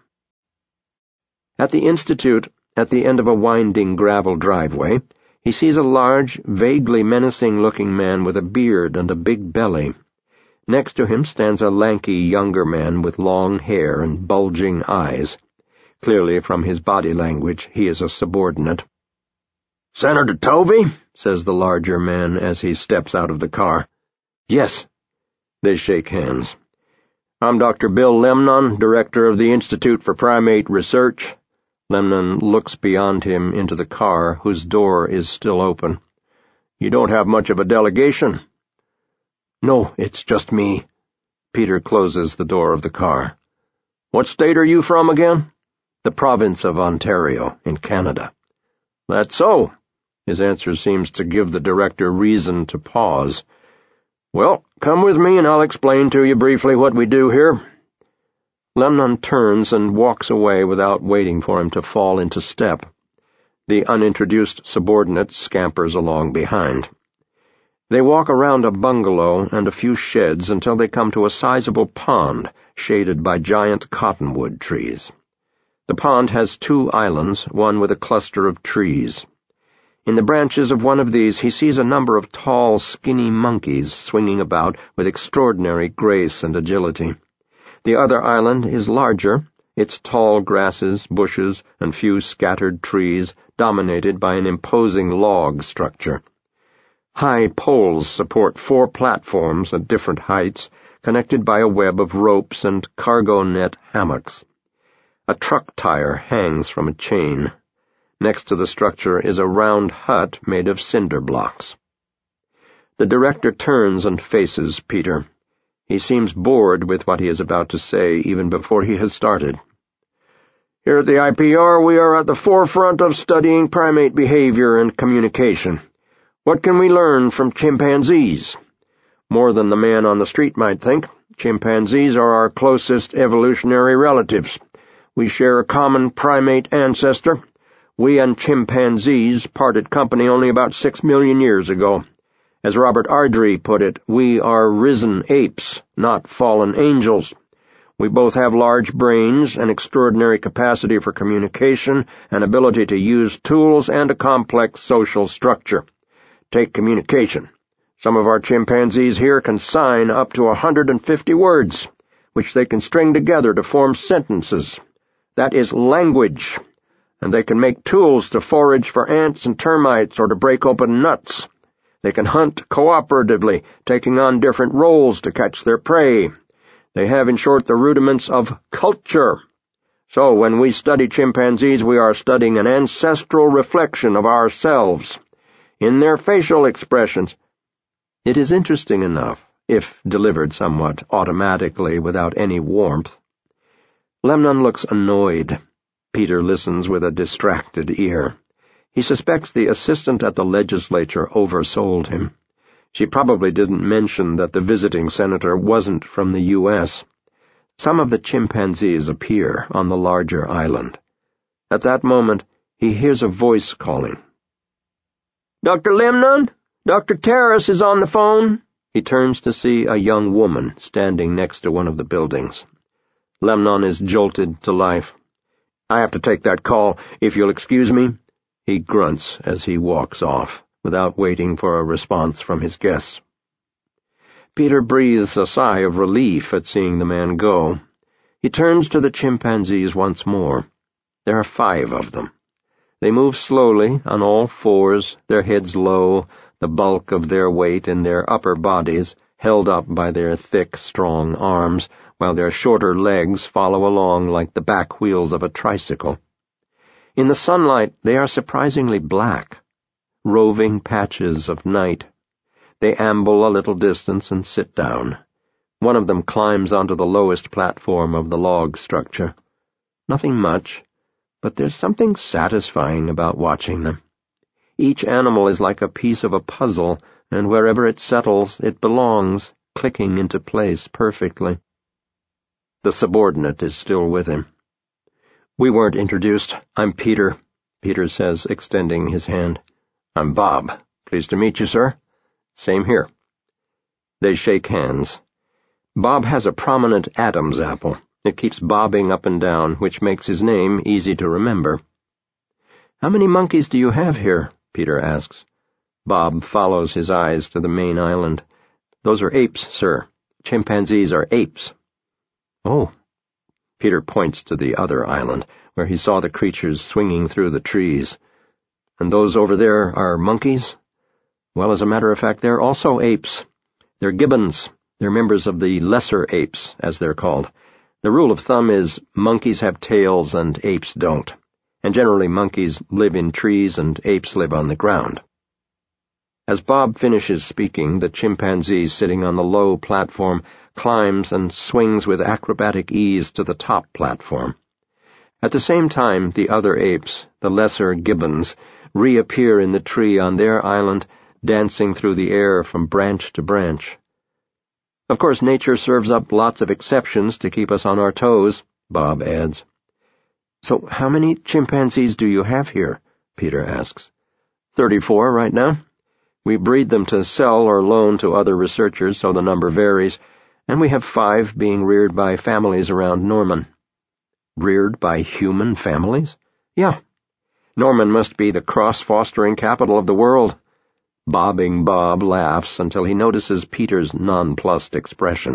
At the Institute, at the end of a winding gravel driveway, he sees a large, vaguely menacing-looking man with a beard and a big belly. Next to him stands a lanky younger man with long hair and bulging eyes. Clearly, from his body language, he is a subordinate. "Senator Tovey?" says the larger man as he steps out of the car. "Yes." They shake hands. "I'm Dr. Bill Lemnon, director of the Institute for Primate Research." Lemnon looks beyond him into the car, whose door is still open. "You don't have much of a delegation." "No, it's just me." Peter closes the door of the car. "What state are you from again?" "The province of Ontario, in Canada." "That's so." His answer seems to give the director reason to pause. "Well, come with me and I'll explain to you briefly what we do here." Lemnon turns and walks away without waiting for him to fall into step. The unintroduced subordinate scampers along behind. They walk around a bungalow and a few sheds until they come to a sizable pond shaded by giant cottonwood trees. The pond has 2 islands, one with a cluster of trees. In the branches of one of these he sees a number of tall, skinny monkeys swinging about with extraordinary grace and agility. The other island is larger, its tall grasses, bushes, and few scattered trees dominated by an imposing log structure. High poles support 4 platforms at different heights, connected by a web of ropes and cargo net hammocks. A truck tire hangs from a chain. Next to the structure is a round hut made of cinder blocks. The director turns and faces Peter. He seems bored with what he is about to say even before he has started. "Here at the IPR, we are at the forefront of studying primate behavior and communication. What can we learn from chimpanzees? More than the man on the street might think, chimpanzees are our closest evolutionary relatives. We share a common primate ancestor. We and chimpanzees parted company only about 6 million years ago. As Robert Ardrey put it, we are risen apes, not fallen angels. We both have large brains, an extraordinary capacity for communication, an ability to use tools, and a complex social structure. Take communication. Some of our chimpanzees here can sign up to 150 words, which they can string together to form sentences. That is language. And they can make tools to forage for ants and termites or to break open nuts. They can hunt cooperatively, taking on different roles to catch their prey. They have, in short, the rudiments of culture. So when we study chimpanzees, we are studying an ancestral reflection of ourselves. In their facial expressions, it is interesting enough, if delivered somewhat automatically without any warmth. Lemnon looks annoyed. Peter listens with a distracted ear. He suspects the assistant at the legislature oversold him. She probably didn't mention that the visiting senator wasn't from the U.S. Some of the chimpanzees appear on the larger island. At that moment, he hears a voice calling. "Dr. Lemnon? Dr. Terrace is on the phone." He turns to see a young woman standing next to one of the buildings. Lemnon is jolted to life. "I have to take that call, if you'll excuse me," he grunts as he walks off, without waiting for a response from his guests. Peter breathes a sigh of relief at seeing the man go. He turns to the chimpanzees once more. There are 5 of them. They move slowly, on all fours, their heads low, the bulk of their weight in their upper bodies, held up by their thick, strong arms, while their shorter legs follow along like the back wheels of a tricycle. In the sunlight, they are surprisingly black, roving patches of night. They amble a little distance and sit down. One of them climbs onto the lowest platform of the log structure. Nothing much, but there's something satisfying about watching them. Each animal is like a piece of a puzzle, and wherever it settles, it belongs, clicking into place perfectly. The subordinate is still with him. "We weren't introduced. I'm Peter," Peter says, extending his hand. "I'm Bob. Pleased to meet you, sir." "Same here." They shake hands. Bob has a prominent Adam's apple. It keeps bobbing up and down, which makes his name easy to remember. "How many monkeys do you have here?" Peter asks. Bob follows his eyes to the main island. "Those are apes, sir. Chimpanzees are apes." "Oh." Peter points to the other island, where he saw the creatures swinging through the trees. "And those over there are monkeys?" "Well, as a matter of fact, they're also apes. They're gibbons. They're members of the lesser apes, as they're called. The rule of thumb is monkeys have tails and apes don't, and generally monkeys live in trees and apes live on the ground." As Bob finishes speaking, the chimpanzee sitting on the low platform climbs and swings with acrobatic ease to the top platform. At the same time, the other apes, the lesser gibbons, reappear in the tree on their island, dancing through the air from branch to branch. "Of course, nature serves up lots of exceptions to keep us on our toes," Bob adds. "So how many chimpanzees do you have here?" Peter asks. 34 right now. We breed them to sell or loan to other researchers, so the number varies, and we have 5 being reared by families around Norman." "Reared by human families?" "Yeah. Norman must be the cross-fostering capital of the world." Bobbing Bob laughs until he notices Peter's nonplussed expression.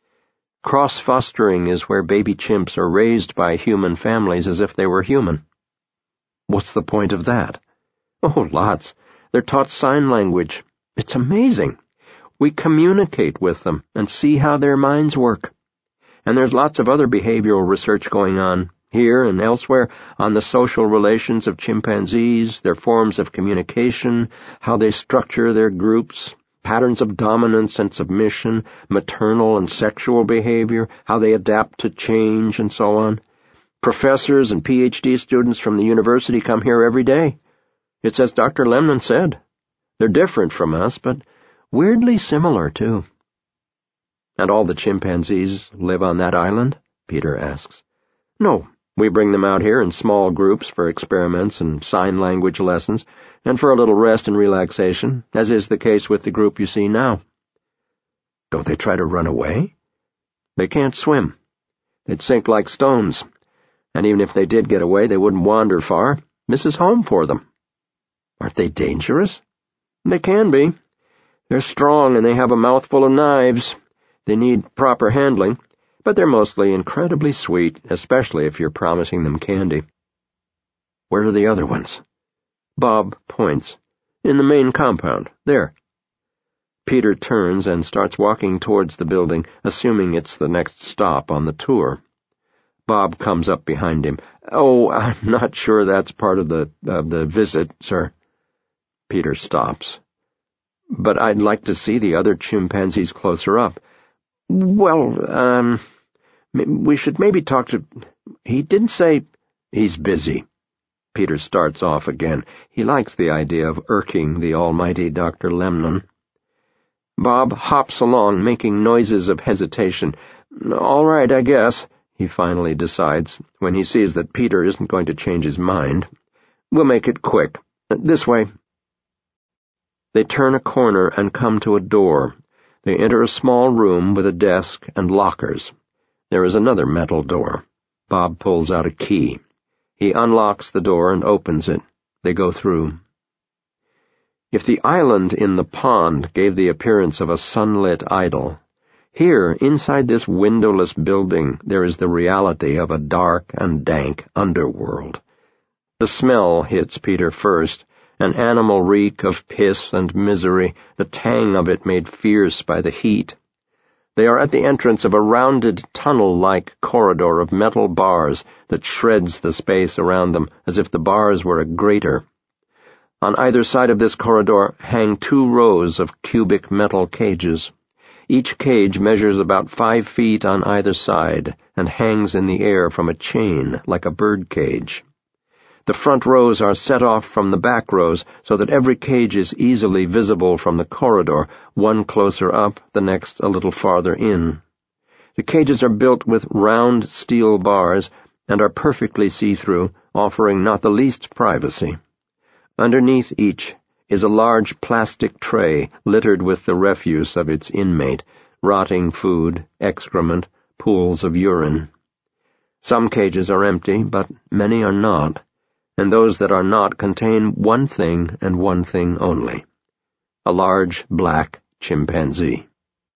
"Cross-fostering is where baby chimps are raised by human families as if they were human." "What's the point of that?" "Oh, lots. They're taught sign language. It's amazing. We communicate with them and see how their minds work. And there's lots of other behavioral research going on, here and elsewhere, on the social relations of chimpanzees, their forms of communication, how they structure their groups, patterns of dominance and submission, maternal and sexual behavior, how they adapt to change, and so on. Professors and PhD students from the university come here every day. It's as Dr. Lemnon said. They're different from us, but weirdly similar, too." "And all the chimpanzees live on that island?" Peter asks. "No. We bring them out here in small groups for experiments and sign language lessons, and for a little rest and relaxation, as is the case with the group you see now." "Don't they try to run away?" "They can't swim. They'd sink like stones. And even if they did get away, they wouldn't wander far. This is home for them." "Aren't they dangerous?" "They can be. They're strong and they have a mouthful of knives. They need proper handling, but they're mostly incredibly sweet, especially if you're promising them candy." "Where are the other ones?" Bob points. "In the main compound, there." Peter turns and starts walking towards the building, assuming it's the next stop on the tour. Bob comes up behind him. "Oh, I'm not sure that's part of the visit, sir." Peter stops. "But I'd like to see the other chimpanzees closer up." "Well, we should maybe talk to—" "He didn't say—" "He's busy." Peter starts off again. He likes the idea of irking the almighty Dr. Lemnon. Bob hops along, making noises of hesitation. "All right, I guess," he finally decides, when he sees that Peter isn't going to change his mind. "We'll make it quick. This way." They turn a corner and come to a door. They enter a small room with a desk and lockers. There is another metal door. Bob pulls out a key. He unlocks the door and opens it. They go through. If the island in the pond gave the appearance of a sunlit idol, here, inside this windowless building, there is the reality of a dark and dank underworld. The smell hits Peter first, an animal reek of piss and misery, the tang of it made fierce by the heat. They are at the entrance of a rounded, tunnel-like corridor of metal bars that shreds the space around them as if the bars were a grater. On either side of this corridor hang 2 rows of cubic metal cages. Each cage measures about 5 feet on either side and hangs in the air from a chain like a bird cage. The front rows are set off from the back rows so that every cage is easily visible from the corridor, one closer up, the next a little farther in. The cages are built with round steel bars and are perfectly see-through, offering not the least privacy. Underneath each is a large plastic tray littered with the refuse of its inmate, rotting food, excrement, pools of urine. Some cages are empty, but many are not, and those that are not contain one thing and one thing only: a large black chimpanzee.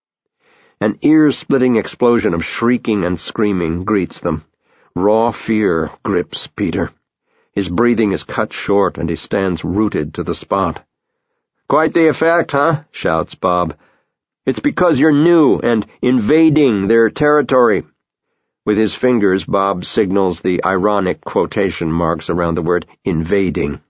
An ear-splitting explosion of shrieking and screaming greets them. Raw fear grips Peter. His breathing is cut short, and he stands rooted to the spot. "Quite the effect, huh?" shouts Bob. "It's because you're new and invading their territory." With his fingers, Bob signals the ironic quotation marks around the word invading.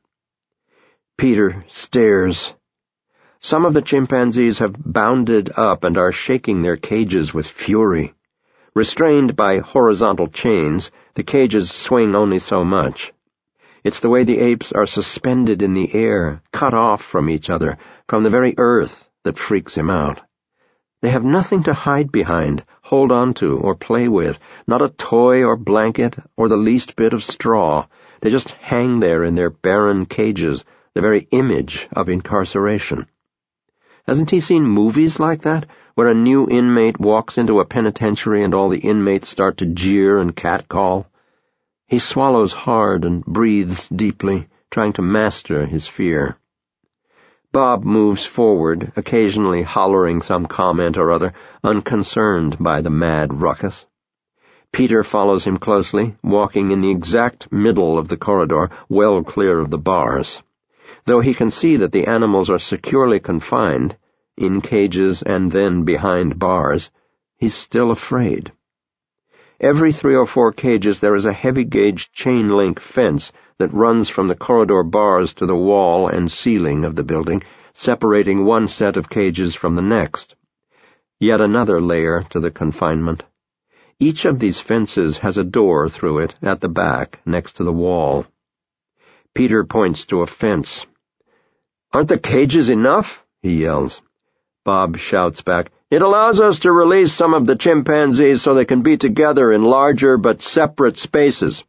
Peter stares. Some of the chimpanzees have bounded up and are shaking their cages with fury. Restrained by horizontal chains, the cages swing only so much. It's the way the apes are suspended in the air, cut off from each other, from the very earth, that freaks him out. They have nothing to hide behind, hold on to, or play with, not a toy or blanket or the least bit of straw. They just hang there in their barren cages, the very image of incarceration. Hasn't he seen movies like that, where a new inmate walks into a penitentiary and all the inmates start to jeer and catcall? He swallows hard and breathes deeply, trying to master his fear. Bob moves forward, occasionally hollering some comment or other, unconcerned by the mad ruckus. Peter follows him closely, walking in the exact middle of the corridor, well clear of the bars. Though he can see that the animals are securely confined, in cages and then behind bars, he's still afraid. Every 3 or 4 cages there is a heavy-gauge chain-link fence that runs from the corridor bars to the wall and ceiling of the building, separating one set of cages from the next. Yet another layer to the confinement. Each of these fences has a door through it at the back, next to the wall. Peter points to a fence. "Aren't the cages enough?" he yells. Bob shouts back, "It allows us to release some of the chimpanzees so they can be together in larger but separate spaces."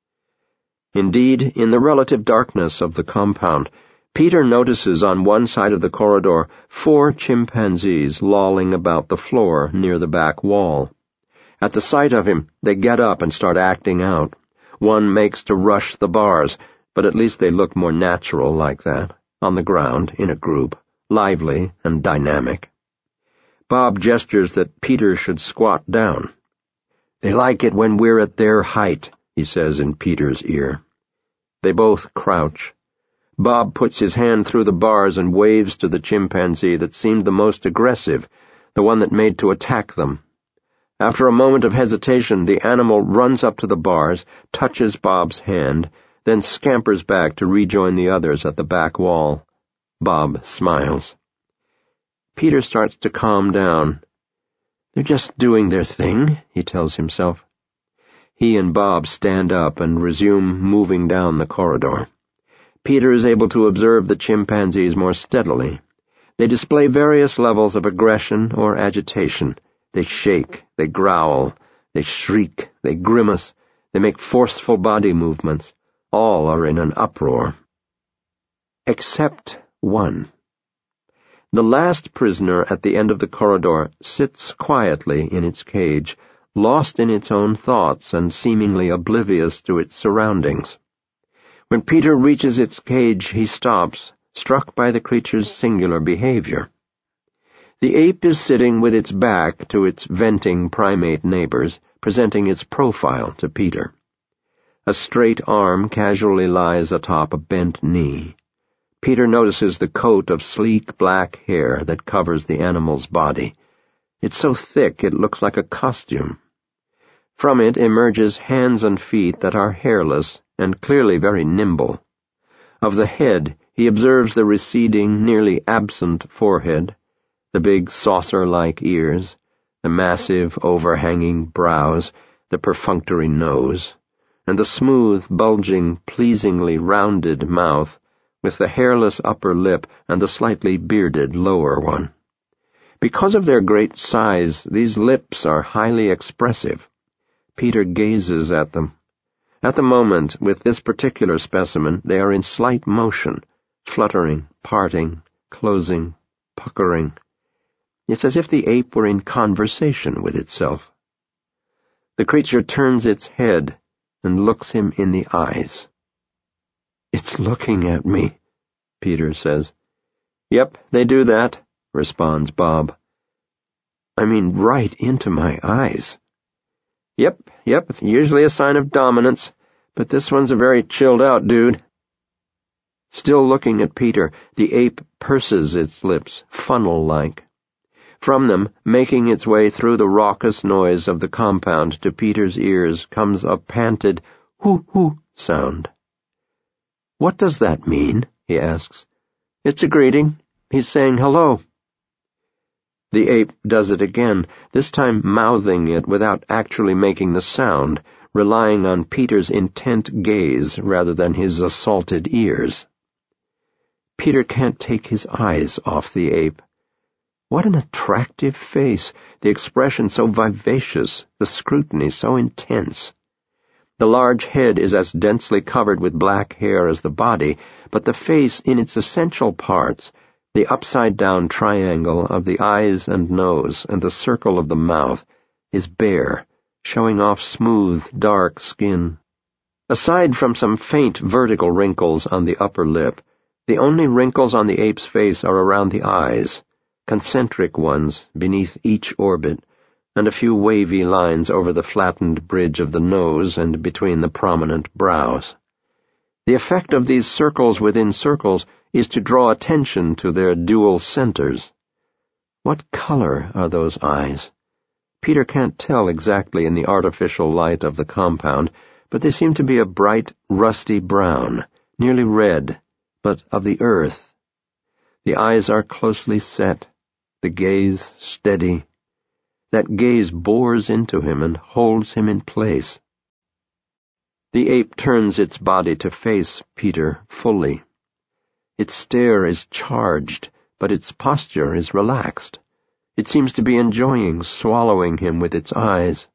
Indeed, in the relative darkness of the compound, Peter notices on one side of the corridor 4 chimpanzees lolling about the floor near the back wall. At the sight of him, they get up and start acting out. One makes to rush the bars, but at least they look more natural like that, on the ground, in a group, lively and dynamic. Bob gestures that Peter should squat down. "They like it when we're at their height," he says in Peter's ear. They both crouch. Bob puts his hand through the bars and waves to the chimpanzee that seemed the most aggressive, the one that made to attack them. After a moment of hesitation, the animal runs up to the bars, touches Bob's hand, then scampers back to rejoin the others at the back wall. Bob smiles. Peter starts to calm down. "They're just doing their thing," he tells himself. He and Bob stand up and resume moving down the corridor. Peter is able to observe the chimpanzees more steadily. They display various levels of aggression or agitation. They shake, they growl, they shriek, they grimace, they make forceful body movements. All are in an uproar. Except one. The last prisoner at the end of the corridor sits quietly in its cage, lost in its own thoughts and seemingly oblivious to its surroundings. When Peter reaches its cage, he stops, struck by the creature's singular behavior. The ape is sitting with its back to its venting primate neighbors, presenting its profile to Peter. A straight arm casually lies atop a bent knee. Peter notices the coat of sleek black hair that covers the animal's body. It's so thick it looks like a costume. From it emerges hands and feet that are hairless and clearly very nimble. Of the head, he observes the receding, nearly absent forehead, the big saucer-like ears, the massive overhanging brows, the perfunctory nose, and the smooth, bulging, pleasingly rounded mouth, with the hairless upper lip and the slightly bearded lower one. Because of their great size, these lips are highly expressive. Peter gazes at them. At the moment, with this particular specimen, they are in slight motion, fluttering, parting, closing, puckering. It's as if the ape were in conversation with itself. The creature turns its head and looks him in the eyes. "It's looking at me," Peter says. "Yep, they do that," responds Bob. "I mean right into my eyes." Yep, usually a sign of dominance, but this one's a very chilled-out dude." Still looking at Peter, the ape purses its lips, funnel-like. From them, making its way through the raucous noise of the compound to Peter's ears, comes a panted hoo-hoo sound. "What does that mean?" he asks. "It's a greeting. He's saying hello." The ape does it again, this time mouthing it without actually making the sound, relying on Peter's intent gaze rather than his assaulted ears. Peter can't take his eyes off the ape. What an attractive face, the expression so vivacious, the scrutiny so intense. The large head is as densely covered with black hair as the body, but the face in its essential parts, the upside-down triangle of the eyes and nose and the circle of the mouth, is bare, showing off smooth, dark skin. Aside from some faint vertical wrinkles on the upper lip, the only wrinkles on the ape's face are around the eyes, concentric ones beneath each orbit, and a few wavy lines over the flattened bridge of the nose and between the prominent brows. The effect of these circles within circles is to draw attention to their dual centers. What color are those eyes? Peter can't tell exactly in the artificial light of the compound, but they seem to be a bright, rusty brown, nearly red, but of the earth. The eyes are closely set, the gaze steady. That gaze bores into him and holds him in place. The ape turns its body to face Peter fully. Its stare is charged, but its posture is relaxed. It seems to be enjoying swallowing him with its eyes.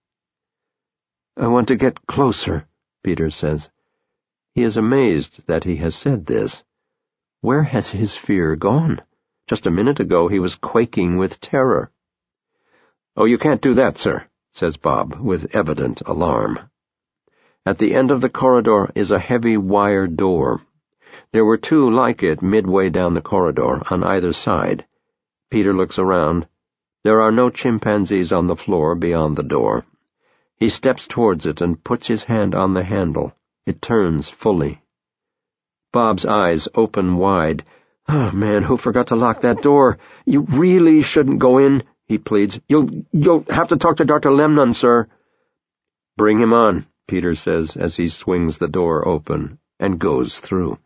"I want to get closer," Peter says. He is amazed that he has said this. Where has his fear gone? Just a minute ago he was quaking with terror. "Oh, you can't do that, sir," says Bob, with evident alarm. At the end of the corridor is a heavy wire door. There were two like it midway down the corridor, on either side. Peter looks around. There are no chimpanzees on the floor beyond the door. He steps towards it and puts his hand on the handle. It turns fully. Bob's eyes open wide. "Oh, man, who forgot to lock that door? You really shouldn't go in," he pleads. You'll have to talk to Dr. Lemnon, sir." "Bring him on," Peter says as he swings the door open and goes through.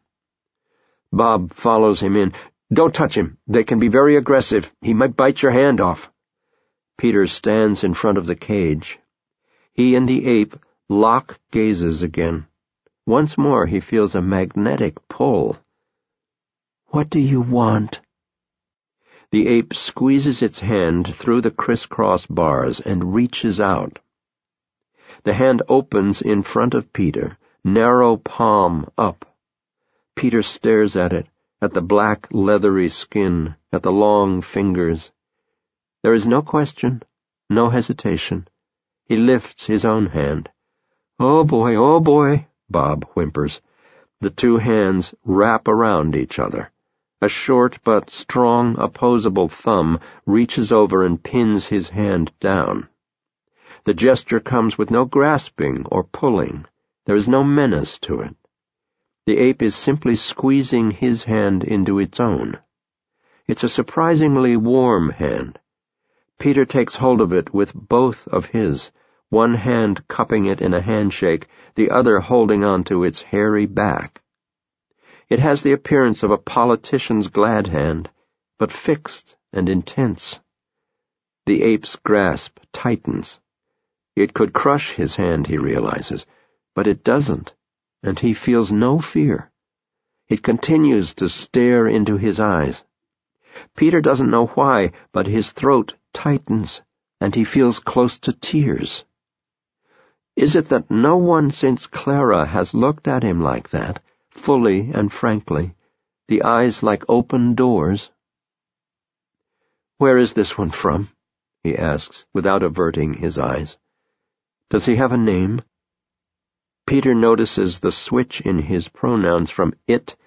Bob follows him in. "Don't touch him. They can be very aggressive. He might bite your hand off." Peter stands in front of the cage. He and the ape lock gazes again. Once more he feels a magnetic pull. "What do you want?" The ape squeezes its hand through the crisscross bars and reaches out. The hand opens in front of Peter, narrow palm up. Peter stares at it, at the black, leathery skin, at the long fingers. There is no question, no hesitation. He lifts his own hand. Oh boy, Bob whimpers. The two hands wrap around each other. A short but strong, opposable thumb reaches over and pins his hand down. The gesture comes with no grasping or pulling. There is no menace to it. The ape is simply squeezing his hand into its own. It's a surprisingly warm hand. Peter takes hold of it with both of his, one hand cupping it in a handshake, the other holding on to its hairy back. It has the appearance of a politician's glad hand, but fixed and intense. The ape's grasp tightens. It could crush his hand, he realizes. But it doesn't, and he feels no fear. It continues to stare into his eyes. Peter doesn't know why, but his throat tightens, and he feels close to tears. Is it that no one since Clara has looked at him like that, fully and frankly, the eyes like open doors? "Where is this one from?" he asks, without averting his eyes. "Does he have a name?" Peter notices the switch in his pronouns from it